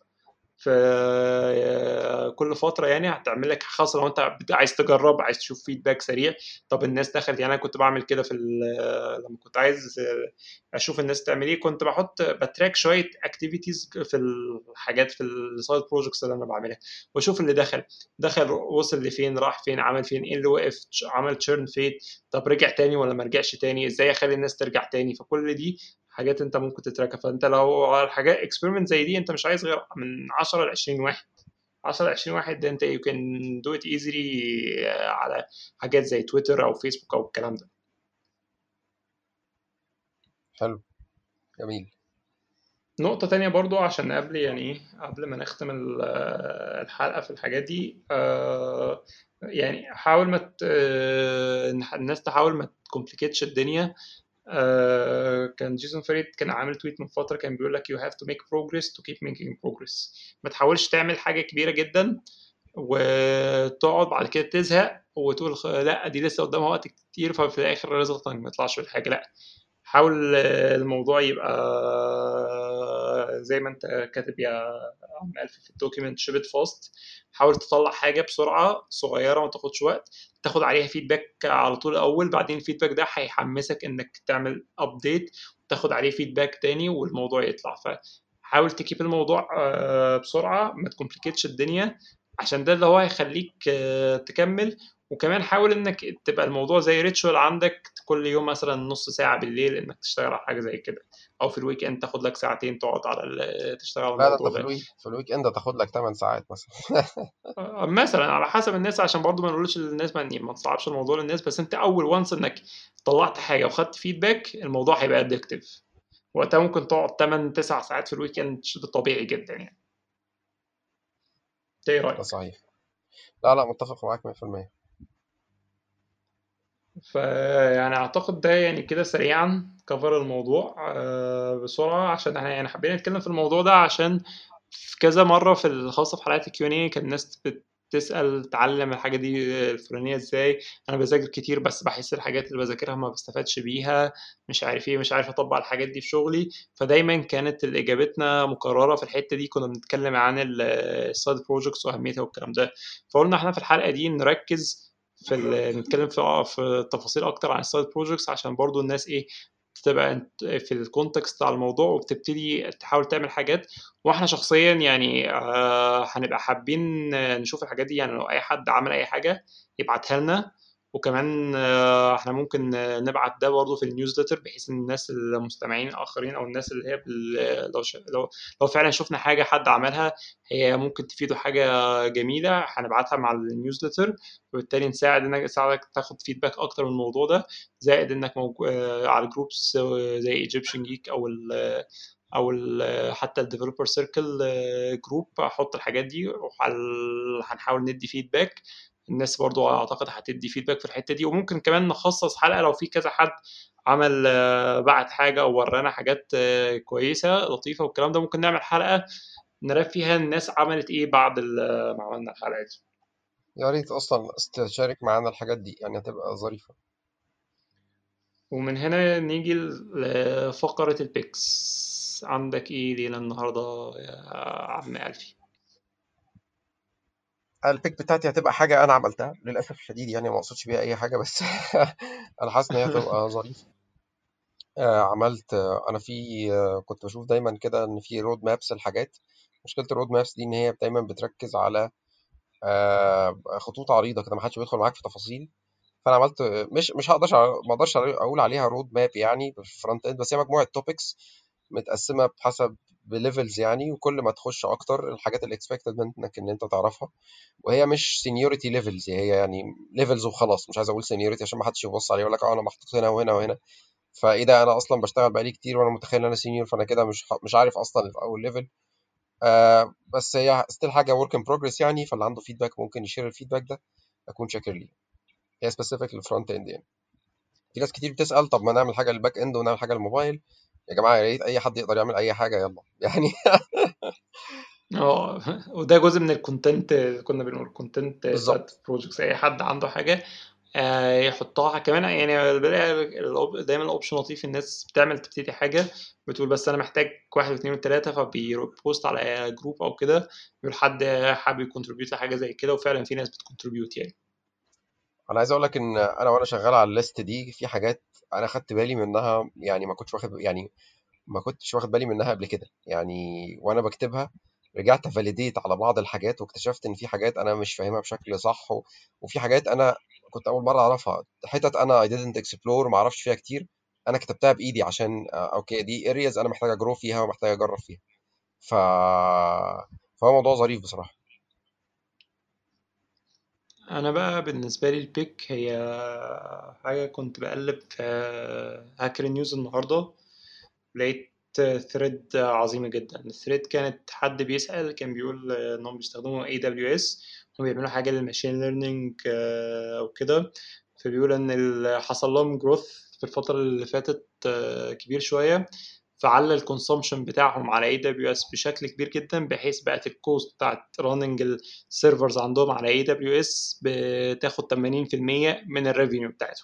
في كل فتره يعني. هتعمل لك خاصه لو انت عايز تجرب، عايز تشوف فيدباك سريع. طب الناس دخلت يعني. انا كنت بعمل كده في لما كنت عايز اشوف الناس تعمل ايه، كنت بحط بتراك شويه اكتيفيتيز في الحاجات في السايد بروجكتس اللي انا بعملها، واشوف اللي دخل دخل وصل لفين، راح فين، عمل فين، ايه اللي وقف، عمل تشيرن فين، طب رجع تاني ولا ما رجعش تاني، ازاي اخلي الناس ترجع تاني. فكل دي حاجات انت ممكن تتراكها. فانت لو على حاجات اكسبيرمنت زي دي انت مش عايز غير من عشرة ل عشرين واحد. عشرة ل عشرين واحد ده انت you can do it easily على حاجات زي تويتر او فيسبوك او الكلام ده. حلو. جميل. نقطة تانية برضو عشان قبل يعني ايه قبل ما نختم ال- الحلقة في الحاجات دي، آه، يعني حاول ما ت- آه، الناس تحاول ما تكمبليكيتش الدنيا. آه، كان جيسون فريد كان عامل تويت من فترة كان بيقول لك you have to make progress to keep making progress. ما تحاولش تعمل حاجة كبيرة جدا وتقعد بعد كده تزهق وتقول خ- لا دي لسه قدامها وقت كتير، ففي الآخر ريزلت ما يطلعش في الحاجة. لا، حاول آه، الموضوع يبقى زي ما انت كاتب يا عم ألف في الدوكيمنت شيبت فاست. حاول تطلع حاجة بسرعة صغيرة ما تاخدش وقت، تاخد عليها فيدباك على طول الأول. بعدين الفيدباك ده هيحمسك إنك تعمل أبديت وتاخد عليه فيدباك تاني والموضوع يطلع. فحاول تكيب الموضوع آه، بسرعة، ما تكمبليكيتش الدنيا، عشان ده اللي هو هيخليك آه، تكمل. وكمان حاول انك تبقى الموضوع زي ريتشوال عندك، كل يوم مثلا نص ساعة بالليل انك تشتغل على حاجة زي كده، او في الويك اند تاخد لك ساعتين تقعد على ال- تشتغل على لا، ده انت الموضوع في ده. الويك في الويك اند هتاخد لك ثماني ساعات مثلا. آه، مثلا على حسب الناس، عشان برضو ما نقولش للناس ما ما تصعبش الموضوع للناس. بس انت اول وانس انك طلعت حاجة وخدت فيدباك الموضوع هيبقى ادكتيف. وقتها ممكن تقعد ثمانية تسعة ساعات في الويك اند، ده طبيعي جدا يعني. إنت ايه ده رايك؟ صحيح. لا لا، متفق معاك مية في المية. فيعني اعتقد ده يعني كده سريعا كفر الموضوع آه، بسرعه، عشان احنا يعني حابين نتكلم في الموضوع ده عشان في كذا مره في الخاصه في حلقات الكيو ان اي كان الناس بتسال تعلم الحاجه دي الفلانيه ازاي. انا بذاكر كتير بس بحس الحاجات اللي بذاكرها ما بستفادش بيها، مش عارف ايه، مش عارف اطبق الحاجات دي في شغلي. فدايما كانت اجابتنا مكرره في الحته دي. كنا بنتكلم عن السايد بروجكتس واهميتها والكلام ده. فقلنا احنا في الحلقه دي نركز في ال- نتكلم في آه، في تفاصيل اكتر عن السايد بروجكتس، عشان برضو الناس ايه تبقى انت- في الكونتكست على الموضوع وبتبتدي تحاول تعمل حاجات. واحنا شخصيا يعني آه، هنبقى حابين آه، نشوف الحاجات دي. يعني لو اي حد عمل اي حاجة يبعتها لنا وكمان آه، احنا ممكن آه، نبعت ده برضه في النيوزليتر، بحيث ان الناس المستمعين الاخرين او الناس اللي هي بال... لو ش... لو لو فعلا شفنا حاجه حد عملها هي ممكن تفيده حاجه جميله، هنبعتها مع النيوزليتر، وبالتالي نساعد انك نساعدك تاخد فيدباك اكتر من الموضوع ده. زائد انك موجو... آه، على الجروبس زي ايجيبشن جيك او ال... او ال... حتى الديفلوبر سيركل جروب، احط الحاجات دي وهنحاول ندي فيدباك. الناس برضو اعتقد هتدي فيدباك في الحته دي، وممكن كمان نخصص حلقه لو في كذا حد عمل آه، بعت حاجه او ورانا حاجات آه، كويسه لطيفه والكلام ده، ممكن نعمل حلقه نرى فيها الناس عملت ايه بعد ال- ما عملنا الحلقه دي. يا ريت اصلا تشارك معانا الحاجات دي، يعني هتبقى ظريفة. ومن هنا نيجي لفقره البيكس. عندك ايه لينا النهارده يا عم ألفي؟ البيك بتاعتي هتبقى حاجة انا عملتها للاسف الشديد، يعني ما اقصدش بيها اي حاجة، بس انا حاسس ان هي هتبقى ظريفة. آه، عملت آه، انا في آه، كنت بشوف دايما كده ان في رود مابس الحاجات. مشكلة الرود مابس دي ان هي دايما بتركز على آه، خطوط عريضة كده، ما حدش بيدخل معاك في تفاصيل. فانا عملت مش مش هقدرش ما اقدرش اقول عليها رود ماب يعني في الفرونت اند، بس هي مجموعه توبكس متقسمه بحسب بليفلز يعني، وكل ما تخش اكتر الحاجات اللي اكسبكتد منك ان انت تعرفها. وهي مش سينيورتي ليفلز، هي يعني ليفلز وخلاص، مش عايز اقول سينيورتي عشان ما حدش يبص عليه يقول لك اه انا محطوط هنا وهنا وهنا. فايه ده، انا اصلا بشتغل بقالي كتير وانا متخيل ان انا سينيور، فانا كده مش مش عارف اصلا في اول ليفل. آه بس هي ستيل حاجه ورك ان بروجرس يعني، فاللي عنده فيدباك ممكن يشير الفيدباك ده، اكون شاكر ليه. هي سبيسيفيك للفرونت اند يعني. في ناس كتير بتسأل طب ما نعمل حاجة للباك اند ونعمل حاجة للموبايل. يا جماعة يا ريت أي حد يقدر يعمل أي حاجة، يلا يعني. اه وده جزء من الكونتنت، كنا بنقول كونتنت سايد بالظبط. بروجكتس، اي حد عنده حاجه آه، يحطها كمان يعني. بلاقي الأوب- دايما الاوبشن لطيف، الناس بتعمل تبتدي حاجه بتقول بس انا محتاج واحد واثنين وثلاثه، فبيبوست على جروب او كده يقول حد حابب يكونتريبيوت لحاجه زي كده، وفعلا في ناس بتكونتريبيوت يعني. أنا عايز أقول لك إن أنا وأنا شغال على الليست دي في حاجات أنا خدت بالي منها، يعني ما كنتش واخد يعني ما كنتش واخد بالي منها قبل كده يعني. وأنا بكتبها رجعت فاليديت على بعض الحاجات، واكتشفت إن في حاجات أنا مش فاهمها بشكل صح، و... وفي حاجات أنا كنت أول مرة أعرفها، حتت أنا I didn't explore ما أعرفش فيها كتير. أنا كتبتها بإيدي عشان آه، أوكي دي areas أنا محتاج أجرو فيها ومحتاج أجرب فيها. ف فهو موضوع ظريف بصراحة. انا بقى بالنسبه لي البيك هي حاجه كنت بقلب في هاكر نيوز النهارده، لقيت ثريد عظيمة جدا. الثريد كانت حد بيسأل كان بيقول انهم بيستخدموا اي دبليو اس، هم بيعملوا حاجة للماشين ليرنينج او كده. فبيقول ان ال- حصل لهم جروث في الفترة اللي فاتت آه، كبير شوية، فعلى الكونسومشن بتاعهم على اي دبليو اس بشكل كبير جدا، بحيث بقت الكوست بتاعت راننج السيرفرز عندهم على اي دبليو اس بتاخد ثمانين في المية من الريفينيو بتاعتهم.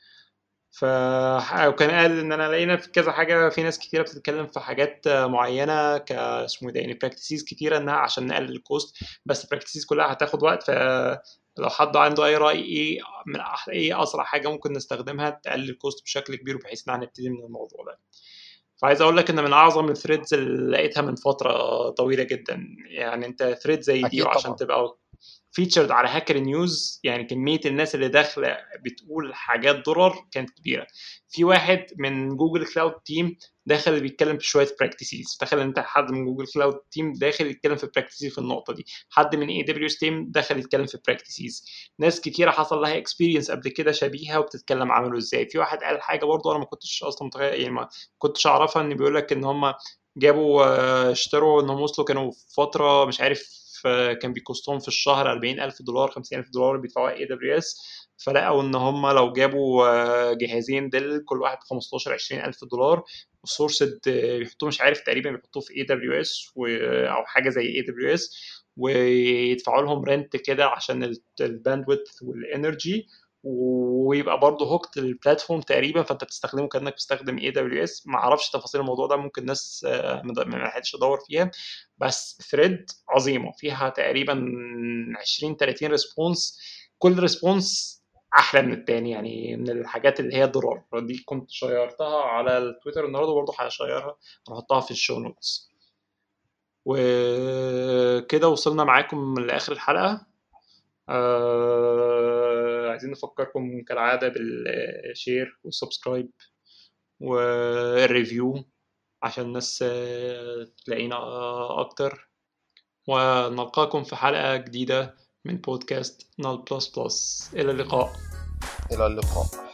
ف وكان قال ان انا لقينا في كذا حاجه، في ناس كتيره بتتكلم في حاجات معينه ك اسمه إيه ده يعني براكتسيز كتيره انها عشان نقلل الكوست، بس البراكتسيز كلها هتاخد وقت. فلو حد عنده اي راي ايه من أح- ايه اسرع حاجه ممكن نستخدمها تقلل الكوست بشكل كبير، بحيث ان احنا نبتدي من الموضوع ده. فعايز اقول لك ان من اعظم الثريدز اللي لقيتها من فتره طويله جدا، يعني انت ثريد زي دي أكيد وعشان طبعا. تبقى فيتشرد على هاكر نيوز، يعني كميه الناس اللي داخله بتقول حاجات ضرر كانت كبيره. في واحد من جوجل كلاود تيم داخل بيتكلم في شويه براكتسيز، تخيل انت حد من جوجل كلاود تيم داخل يتكلم في براكتسيز في النقطه دي، حد من اي دبليو اس تيم داخل يتكلم في براكتسيز. ناس كتيره حصل لها اكسبيرينس قبل كده شبيهه وبتتكلم عملوا ازاي. في واحد قال حاجه برضه انا ما كنتش اصلا متخيل يعني ما كنتش اعرفها، ان بيقول لك ان هم جابوا آه، اشتروا انهم وصلوا كانوا في فتره مش عارف آه، كان بيكوستهم في الشهر أربعين ألف دولار خمسين ألف دولار بيدفعوها اي دبليو اس. فلقوا ان هم لو جابوا آه، جهازين ديل كل واحد ب خمستاشر عشرين ألف دولار، سورسد بيحطوه مش عارف تقريبا بيحطوه في اي دبليو اس او حاجه زي اي دبليو اس، ويدفعوا لهم رنت كده عشان الباندويث والانرجي، ويبقى برضه هوكت للبلاتفورم تقريبا، فانت بتستخدمه كانك بتستخدم اي دبليو اس. ما اعرفش تفاصيل الموضوع ده، ممكن ناس آه، ما ما لحقتش ادور فيها، بس ثريد عظيمه فيها تقريبا عشرين تلاتين ريسبونس، كل ريسبونس احلى من التاني، يعني من الحاجات اللي هي ضرر دي. كنت شيرتها على التويتر النهارده، برضه هشيرها هحطها في الشو نوتس. وكده وصلنا معاكم لاخر الحلقه. آه عايزين نفكركم كالعادة بالشير والسبسكرايب والريفيو عشان الناس تلاقينا أكتر، ونلقاكم في حلقة جديدة من بودكاست نال بلس بلس. إلى اللقاء. إلى اللقاء.